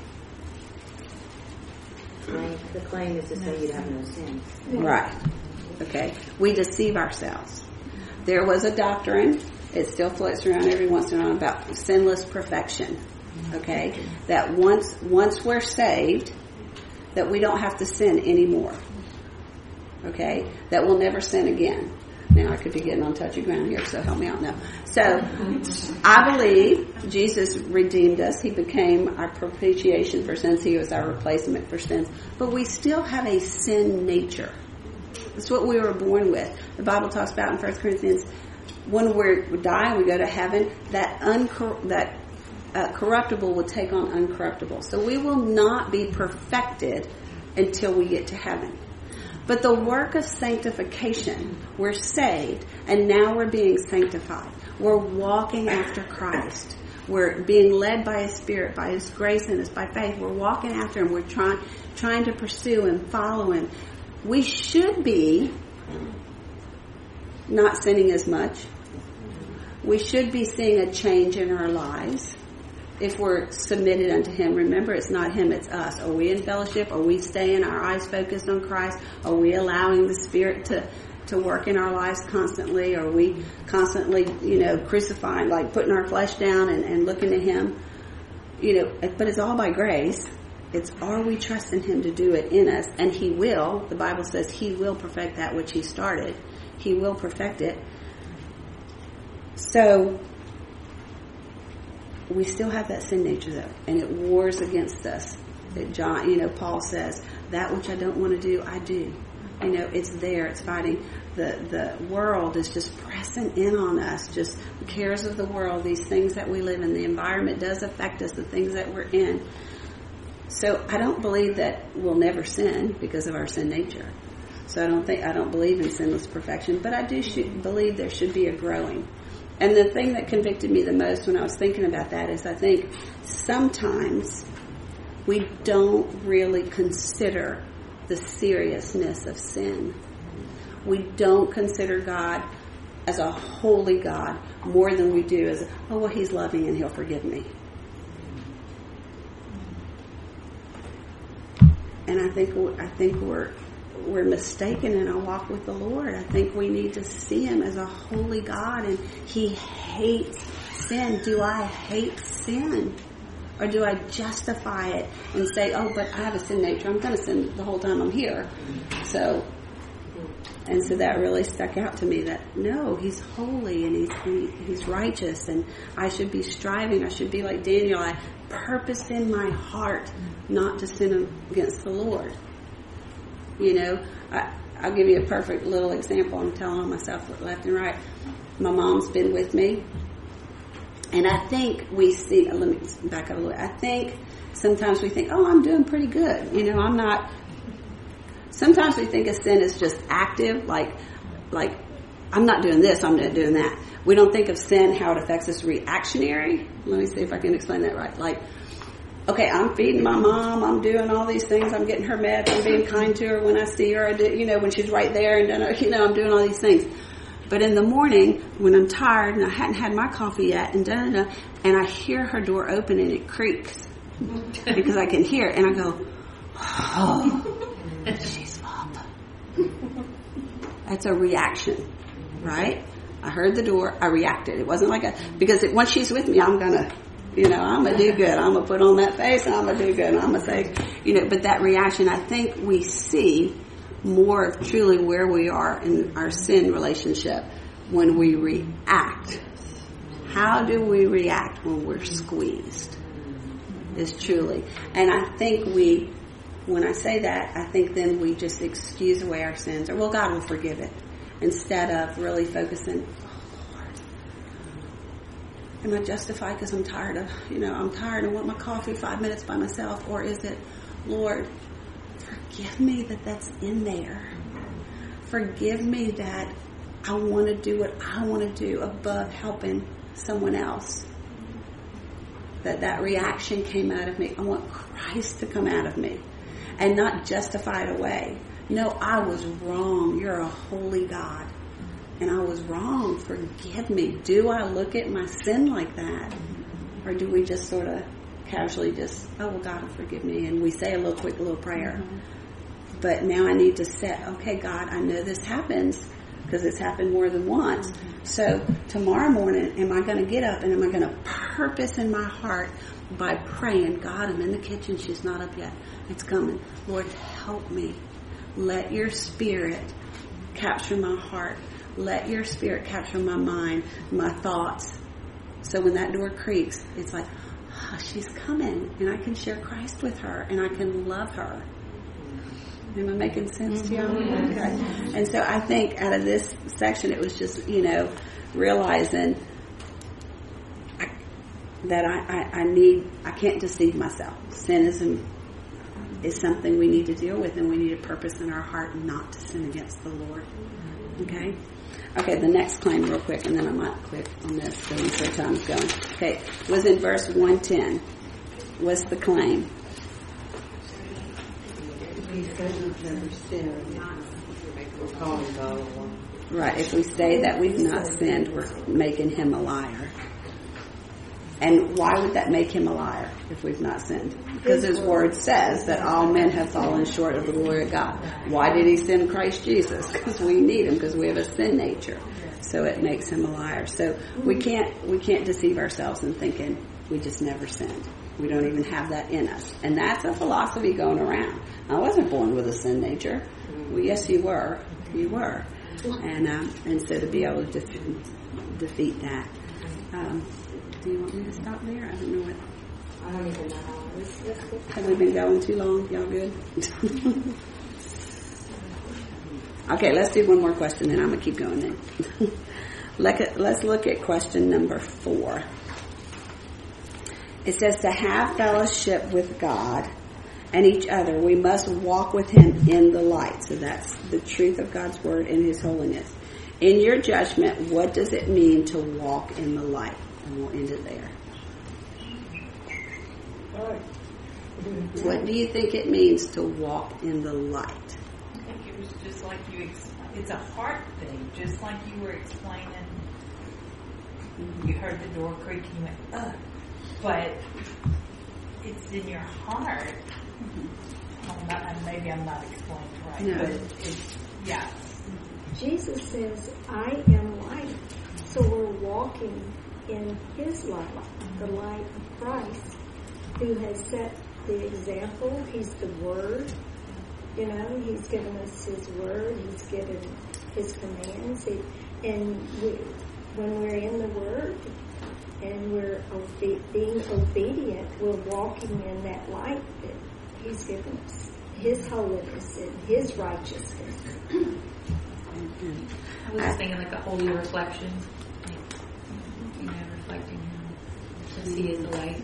The claim is to say you have no sin. Right. Okay. We deceive ourselves. There was a doctrine, it still floats around every once in a while, about sinless perfection. Okay? That once we're saved, that we don't have to sin anymore. Okay? That we'll never sin again. Now I could be getting on touchy ground here, so help me out now. So, I believe Jesus redeemed us. He became our propitiation for sins. He was our replacement for sins. But we still have a sin nature. It's what we were born with. The Bible talks about in 1 Corinthians, when we die, we go to heaven, that corruptible will take on uncorruptible. So we will not be perfected until we get to heaven. But the work of sanctification, we're saved, and now we're being sanctified. We're walking after Christ. We're being led by His Spirit, by His grace in us, by faith. We're walking after Him. We're trying to pursue Him, follow Him. We should be not sinning as much. We should be seeing a change in our lives. If we're submitted unto Him, remember, it's not Him, it's us. Are we in fellowship? Are we staying our eyes focused on Christ? Are we allowing the Spirit to work in our lives constantly? Are we constantly, crucifying, like putting our flesh down and looking to Him? But it's all by grace. It's, are we trusting Him to do it in us? And He will. The Bible says He will perfect that which He started. He will perfect it. So, we still have that sin nature though, and it wars against us. Paul says, that which I don't want to do, I do. It's there, it's fighting. The world is just pressing in on us, just the cares of the world, these things that we live in. The environment does affect us, the things that we're in. So I don't believe that we'll never sin because of our sin nature. So I don't believe in sinless perfection, but I do believe there should be a growing. And the thing that convicted me the most when I was thinking about that is I think sometimes we don't really consider the seriousness of sin. We don't consider God as a holy God more than we do as, oh, well, he's loving and he'll forgive me. And I think we're mistaken in our walk with the Lord. I think we need to see him as a holy God, and he hates sin. Do I hate sin? Or do I justify it and say, oh, but I have a sin nature. I'm going to sin the whole time I'm here. So that really stuck out to me that, no, he's holy and he's righteous, and I should be striving. I should be like Daniel. I purpose in my heart not to sin against the Lord. You know, I'll give you a perfect little example. I'm telling on myself left and right. My mom's been with me. And I think we see, let me back up a little. I think sometimes we think, oh, I'm doing pretty good. You know, I'm not. Sometimes we think a sin is just active, like I'm not doing this, I'm not doing that. We don't think of sin, how it affects us reactionary. Let me see if I can explain that right. Like, okay, I'm feeding my mom, I'm doing all these things, I'm getting her meds, I'm being kind to her when I see her, when she's right there, and I'm doing all these things. But in the morning, when I'm tired and I hadn't had my coffee yet, and I hear her door open and it creaks because I can hear it, and I go, oh, she's up. That's a reaction, right? I heard the door, I reacted. It wasn't like because once she's with me, I'm gonna, I'm gonna do good. I'm gonna put on that face, and I'm gonna do good. And I'm gonna say, but that reaction, I think we see more of truly where we are in our sin relationship when we react. How do we react when we're squeezed? Is truly. And I think when I say that, I think then we just excuse away our sins, or, well, God will forgive it, instead of really focusing, oh, Lord, am I justified because I'm tired of, I'm tired and want my coffee 5 minutes by myself, or is it, Lord, forgive me that that's in there. Forgive me that I want to do what I want to do above helping someone else. That reaction came out of me. I want Christ to come out of me and not justify it away. No, I was wrong. You're a holy God. And I was wrong. Forgive me. Do I look at my sin like that? Or do we just sort of casually just, oh, well, God will forgive me, and we say a quick little prayer. But now I need to set, okay, God, I know this happens because it's happened more than once. So tomorrow morning, am I going to get up and am I going to purpose in my heart by praying, God, I'm in the kitchen, she's not up yet. It's coming. Lord, help me. Let your spirit capture my heart. Let your spirit capture my mind, my thoughts. So when that door creaks, it's like, she's coming, and I can share Christ with her, and I can love her. Am I making sense to y'all? Okay. And so I think out of this section, it was just, realizing that I can't deceive myself. Sin is something we need to deal with, and we need a purpose in our heart not to sin against the Lord. Okay? Okay, the next claim real quick, and then I might quit on this so I'm sure time's going. Okay, was in verse 110. What's the claim? He says we've never sinned. We're calling God a liar. Right, if we say that we've not sinned, we're making him a liar. And why would that make him a liar if we've not sinned? Because his word says that all men have fallen short of the glory of God. Why did he send Christ Jesus? Because we need him, because we have a sin nature. So it makes him a liar. So we can't deceive ourselves in thinking we just never sinned. We don't even have that in us. And that's a philosophy going around. I wasn't born with a sin nature. Well, yes, you were. You were. And so to be able to defeat that. Do you want me to stop there? I don't know what. I don't even know. Have we been going too long? Y'all good? Okay, let's do one more question, and I'm going to keep going then. Let's look at question number 4. It says, to have fellowship with God and each other, we must walk with him in the light. So that's the truth of God's word and his holiness. In your judgment, what does it mean to walk in the light? And we'll end it there. What do you think it means to walk in the light? I think it was just like you explained. It's a heart thing, just like you were explaining. You heard the door creak and you went, ugh. But it's in your heart. Maybe I'm not explaining right, no. But it's, yeah. Jesus says, I am light. So we're walking in His light, the light of Christ, who has set the example. He's the Word. You know, He's given us His Word. He's given His commands. When we're in the Word and we're being obedient, we're walking in that light that He's given us. His holiness and His righteousness. I was just thinking like a holy reflection. Reflecting Him. Since He is the light.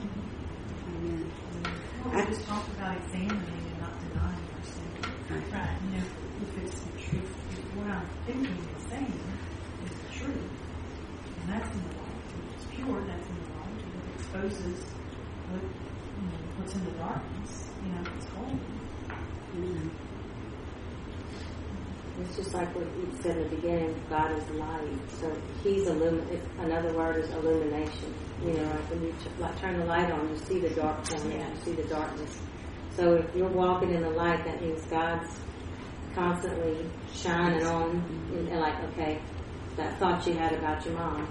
I just talked about examining and not denying ourselves. Right. If it's the truth, if what I'm thinking and saying is the truth, and that's in the light. If it's pure, that's in the light. If it exposes what's in the darkness, it's holy. Mm-hmm. It's just like what you said in the beginning, God is light. So He's another word is illumination. Like when you turn the light on, you see the dark corner, you see the darkness. So if you're walking in the light, that means God's constantly shining on, and like, okay, that thought you had about your mom,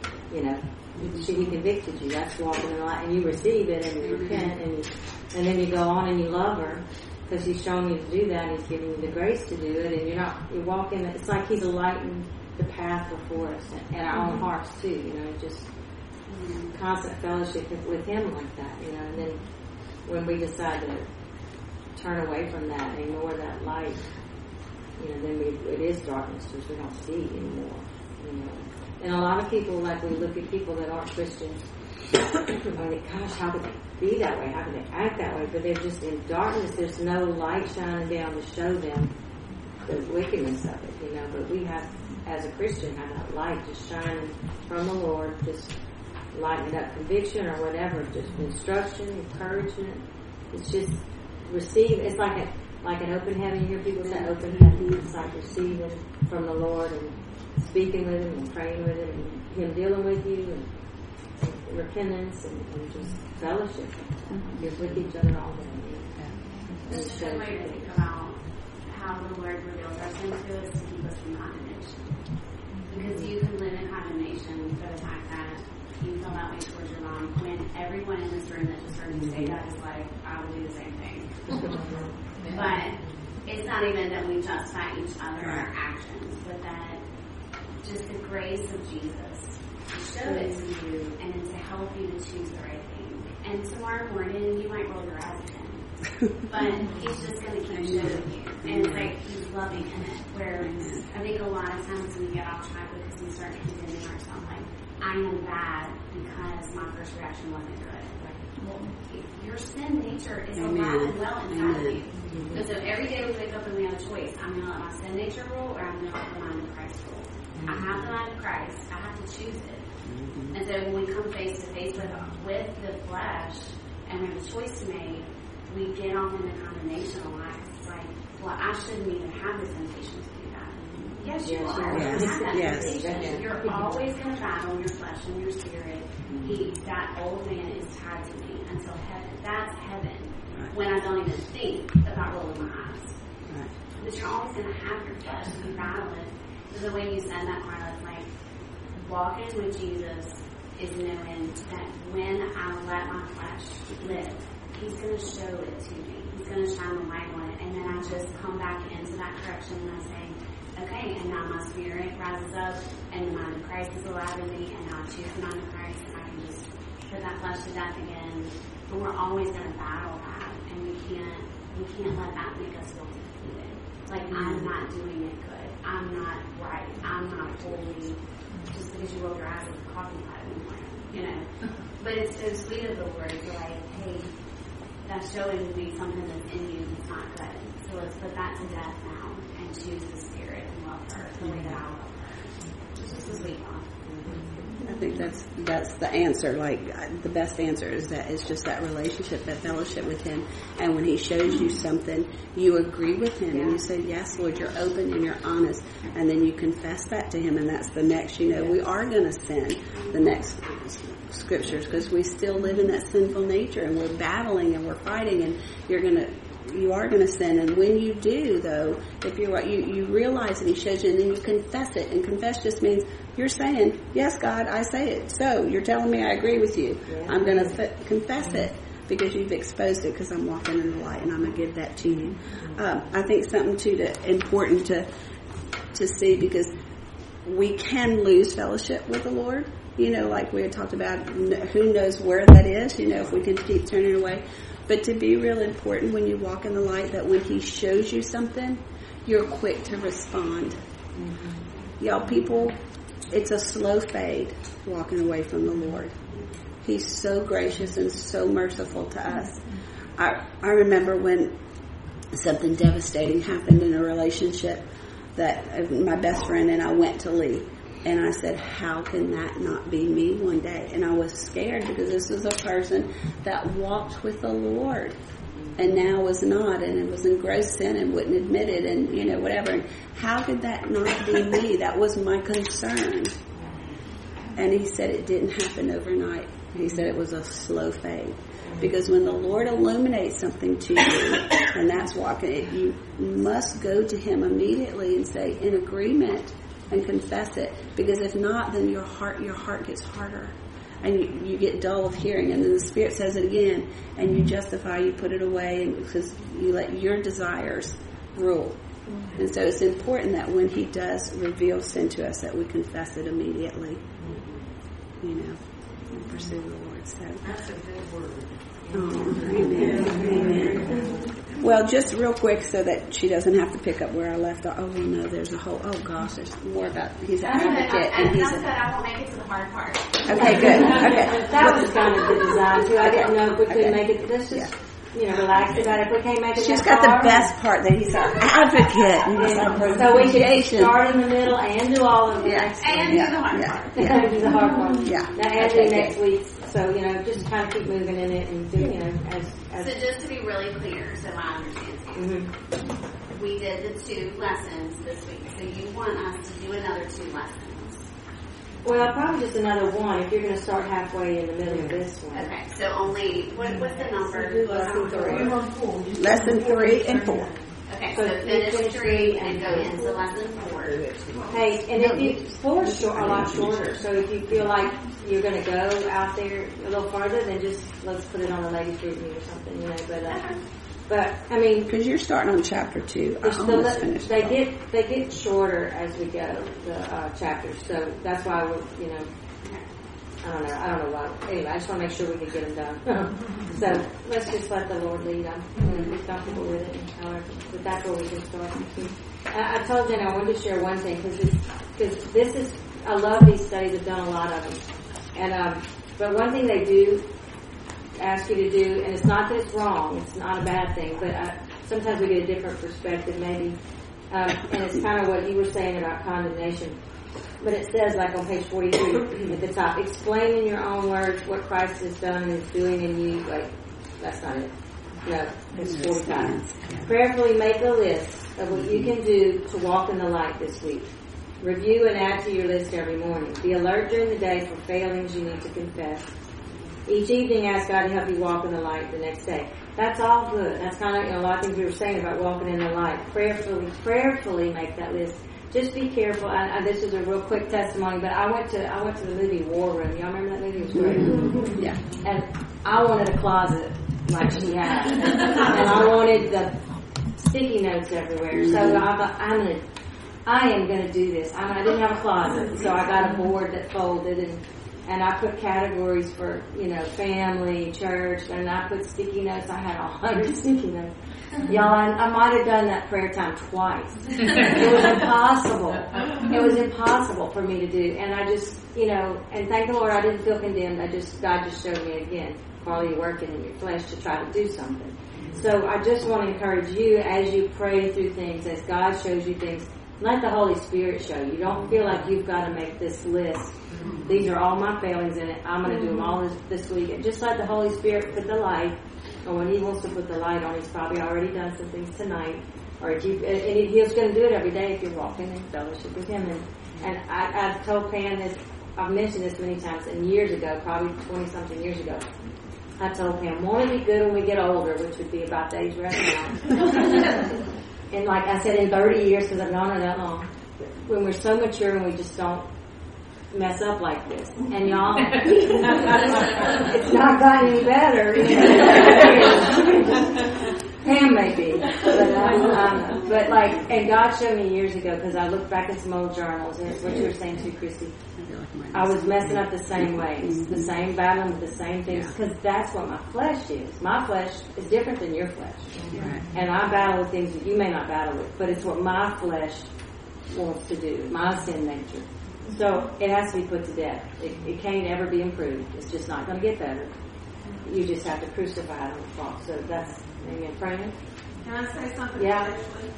He convicted you. That's walking in the light, and you receive it, and you repent, and then you go on and you love her. Because He's shown you to do that, He's giving you the grace to do it, and you're walking. It's like He's lighting the path before us, and our own hearts too. Just constant fellowship with Him like that. And then when we decide to turn away from that and ignore that light, then it is darkness, which we don't see anymore. And a lot of people, like we look at people that aren't Christians. Gosh, how could they be that way? How could they act that way? But they're just in darkness. There's no light shining down to show them the wickedness of it, But we have, as a Christian, have that light just shining from the Lord, just lighting up conviction or whatever, just instruction, encouragement. It's just receive. It's like an open heaven. You hear people say open heaven. It's like receiving from the Lord and speaking with Him and praying with Him and Him dealing with you and repentance and just fellowship. You're with each other all day. It's a good way to think about how the Lord reveals our sin to us to keep us from condemnation. Because you can live in condemnation for the fact that you feel that way towards your mom when everyone in this room that just heard me say that is like, I would do the same thing. But it's not even that we justify each other our actions, but that just the grace of Jesus to show it to you and then to help you to choose the right thing. And tomorrow morning you might roll your eyes at Him, but He's just going to keep showing you. And it's like He's loving in it. Where I think a lot of times we get off track because we start condemning ourselves like, I am bad because my first reaction wasn't good. Like, well, your sin nature is alive and well inside of you. And so every day we wake up and we have a choice. I'm going to let my sin nature rule, or I'm going to let the mind of Christ rule. I have the mind of Christ. I have to choose it. And so when we come face to face with the flesh and we have a choice to make, we get off into condemnation a lot. It's like, well, I shouldn't even have the temptation to do that. Yes, you are. Yes. You have that Yes. temptation. You're always going to battle your flesh and your spirit. That old man is tied to me until heaven. That's heaven. When I don't even think about rolling my eyes. But you're always going to have your flesh and you battle it. So the way you said that, Marla, it's like walking with Jesus is knowing that when I let my flesh live, He's going to show it to me. He's going to shine the light on it. And then I just come back into that correction and I say, okay, and now my spirit rises up and the mind of Christ is alive in me and now I choose the mind of Christ and I can just put that flesh to death again. But we're always going to battle that and we can't let that make us feel defeated. Like, I'm not doing it good. I'm not right. I'm not holy. Just because you roll your eyes at the coffee pot in the morning, But it's so sweet of the Lord. You're like, hey, that's showing me something that's in you that's not good. So let's put that to death now and choose the Spirit and love her the way that I love her. just to sleep on. I think that's the answer. Like the best answer is that it's just that relationship, that fellowship with Him. And when He shows you something, you agree with Him and you say, "Yes, Lord." You're open and you're honest, and then you confess that to Him. And that's the next. We are going to sin. The next scriptures, because we still live in that sinful nature, and we're battling and we're fighting, and you are going to sin. And when you do, though, if you're right, you realize that He shows you, and then you confess it. And confess just means you're saying, "Yes, God, I say it. So you're telling me I agree with you. I'm going to confess it because you've exposed it, because I'm walking in the light, and I'm going to give that to you." I think something too important to see, because we can lose fellowship with the Lord. Like we had talked about, who knows where that is, if we can keep turning away. But to be real important when you walk in the light, that when He shows you something, you're quick to respond. Mm-hmm. Y'all, people, it's a slow fade walking away from the Lord. He's so gracious and so merciful to us. I remember when something devastating happened in a relationship, that my best friend and I went to leave. And I said, how can that not be me one day? And I was scared, because this was a person that walked with the Lord and now was not, and it was in gross sin and wouldn't admit it, and whatever. And how could that not be me? That was my concern. And he said it didn't happen overnight. He said it was a slow fade. Because when the Lord illuminates something to you, and that's walking it, you must go to Him immediately and say, in agreement, and confess it. Because if not, then your heart gets harder, and you get dull of hearing, and then the Spirit says it again, and you justify, you put it away, and because you let your desires rule. And so it's important that when He does reveal sin to us, that we confess it immediately, and pursue the Lord. So that's a good word. Amen. Amen. Well, just real quick, so that she doesn't have to pick up where I left off. Oh, well, no, there's a whole, there's more about, he's an advocate. And that's good, I won't make it to the hard part. Okay, good. Okay. That was kind of the design, too. I didn't know if we could make it, let's just, relax about it. If we can't make it She's got the best part, that he's our advocate. So we should start in the middle and do all of the next and do the hard part. Do the hard part. Yeah. Now, and do next week. So, just kind of keep moving in it and do, as So just to be really clear, so I understand you. We did the 2 lessons this week, so you want us to do another 2 lessons. Well, probably just another 1 if you're going to start halfway in the middle of this one. Okay, so only, what's the number? Lesson 3 and 4. Okay, so finish 3 and go into lesson 4. Hey, and if you 4 is a lot shorter, so if you feel like you're going to go out there a little farther, then just let's put it on the ladies' group meet or something, But I mean, because you're starting on chapter 2, I almost finished. They get shorter as we go, the chapters. So that's why we're I don't know why. Anyway, I just want to make sure we can get them done. So let's just let the Lord lead them and be comfortable with it. But that's where we can start. I told Jen I wanted to share one thing because this is, I love these studies. I've done a lot of them. And but one thing they do ask you to do, and it's not that it's wrong, it's not a bad thing, but sometimes we get a different perspective maybe. And it's kind of what you were saying about condemnation. But it says, like on page 43 at the top, explain in your own words what Christ has done and is doing in you. Like, that's not it. No, it's 45. Prayerfully make a list of what you can do to walk in the light this week. Review and add to your list every morning. Be alert during the day for failings you need to confess. Each evening, ask God to help you walk in the light the next day. That's all good. That's kind of a lot of things we were saying about walking in the light. Prayerfully make that list. Just be careful. This is a real quick testimony, but I went to the movie War Room. Y'all remember that movie? It was great. Yeah. And I wanted a closet like she had, and I wanted the sticky notes everywhere. So I am gonna do this. I didn't have a closet, so I got a board that folded, and I put categories for family, church, and I put sticky notes. I had 100 sticky notes. Y'all, I might have done that prayer time twice. It was impossible. It was impossible for me to do. And I just, and thank the Lord I didn't feel condemned. God just showed me again, Carly, you're working in your flesh to try to do something. So I just want to encourage you as you pray through things, as God shows you things, Let the Holy Spirit show you. Don't feel like you've got to make this list. These are all my failings in it. I'm going to do them all this week. And just let the Holy Spirit put the light. Or when He wants to put the light on, He's probably already done some things tonight. Or if you, and He's going to do it every day if you're walking in fellowship with Him. And I've told Pam this. I've mentioned this many times. And years ago, probably 20-something years ago, I told Pam, won't it be good when we get older, which would be about the age we're at now. And like I said, in 30 years, because I've known her that long, when we're so mature and we just don't mess up like this. And y'all, it's not gotten any better. Pam may be. But like, and God showed me years ago, because I looked back at some old journals, and it's what you were saying too, Christy. I was messing up the same ways, the same, battling with the same things, because that's what my flesh is. My flesh is different than your flesh. And I battle with things that you may not battle with, but it's what my flesh wants to do, my sin nature. So it has to be put to death. It can't ever be improved. It's just not going to get better. You just have to crucify it on the cross. So that's, amen. Fran? Can I say something? Yeah.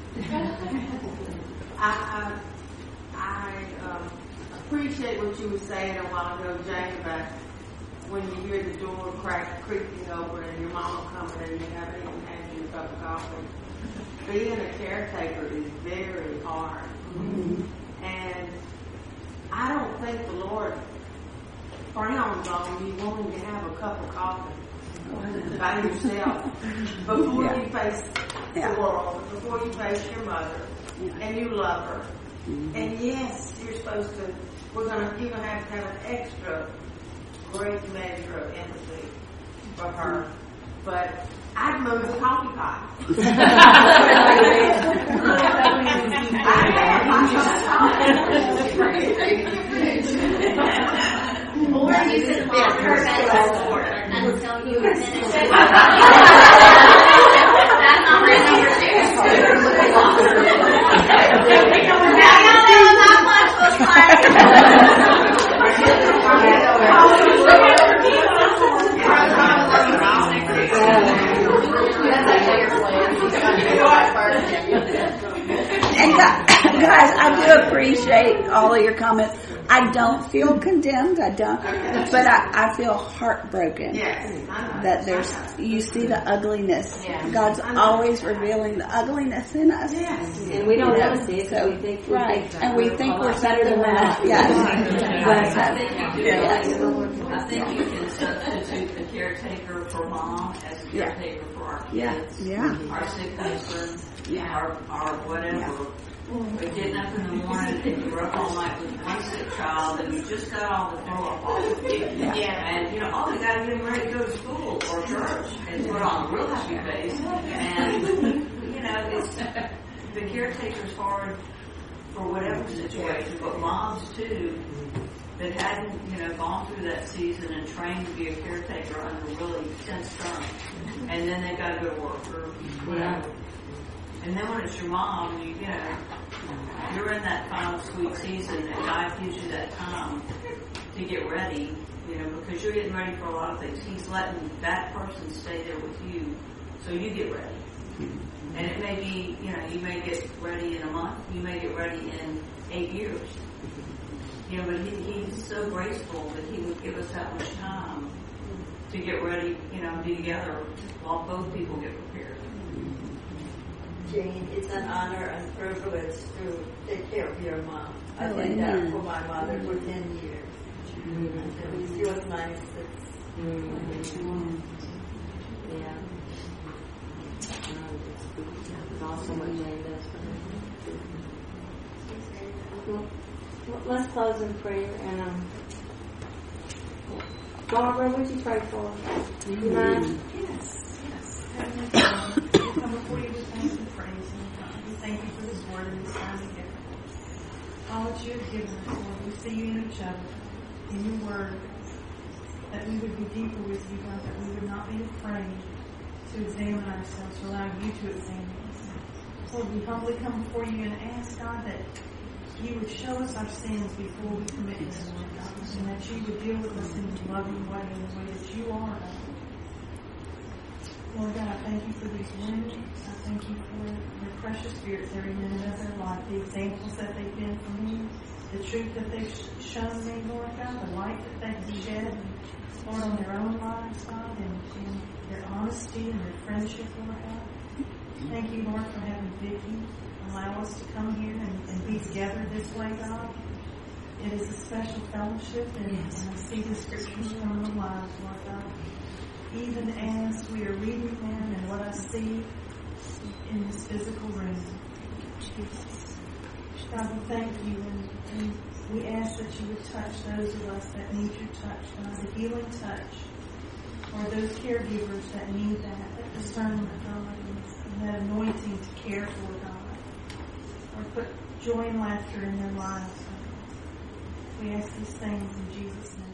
I appreciate what you were saying a while ago, Jane, about when you hear the door creaking open and your mama coming and you haven't even had you a cup of coffee. Being a caretaker is very hard. Mm-hmm. And I don't think the Lord frowns on you wanting to have a cup of coffee by yourself before you face the world, before you face your mother, and you love her. Mm-hmm. And yes, you're supposed to. You're gonna have to have an extra great measure of empathy for her. But I'd move the coffee pot. Or you could walk her back until you finish. That's not really And guys, I do appreciate all of your comments. I don't feel condemned. I don't, but I feel heartbroken that you see the ugliness. God's always revealing the ugliness in us, and we don't ever see it. So we think we think we're better than that. I think you can substitute the caretaker for mom as a caretaker for our kids, our sick husband, our whatever. But getting up in the morning and you're up all night with one sick child and you just got all the throw up off of you. And, you got to get them ready to go to school or church and put on a real happy face. And, it's, the caretaker's hard for whatever situation, but moms too that hadn't, gone through that season and trained to be a caretaker under really intense terms. And then they got to go to work or whatever. And then when it's your mom, you're in that final sweet season, and God gives you that time to get ready, because you're getting ready for a lot of things. He's letting that person stay there with you, so you get ready. And it may be, you may get ready in a month, you may get ready in 8 years. But he's so graceful that he would give us that much time to get ready, be together while both people get prepared. Jane, it's an honor and privilege to take care of your mom. I did that for my mother for 10 years. She was 96. Yeah. It's awesome what Jane does for her. Well, let's close in prayer. And Barbara, what did you pray for? You mind? Yes. We come before you with thanks and praise. We thank you for this word and this time together. All that you have given us, Lord, we see you in each other, in your word, that we would be deeper with you, God, that we would not be afraid to examine ourselves, to allow you to examine us. Lord, we humbly come before you and ask, God, that you would show us our sins before we commit them, Lord God, and that you would deal with us in a loving way, in the way that you are. Lord God, I thank thank you for these women. I thank you for their precious spirits every minute of their life, the examples that they've been for me, the truth that they've shown me, Lord God, the light that they've shed, Lord, on their own lives, God, and their honesty and their friendship, Lord God. Thank you, Lord, for having Vicki allow us to come here and be together this way, God. It is a special fellowship, and I see the scriptures coming alive, Lord God. Even as we are reading them and what I see in this physical room. God, we thank you, and we ask that you would touch those of us that need your touch, God, the healing touch, or those caregivers that need that discernment, God, and that anointing to care for, God, or put joy and laughter in their lives, God. We ask these things in Jesus' name.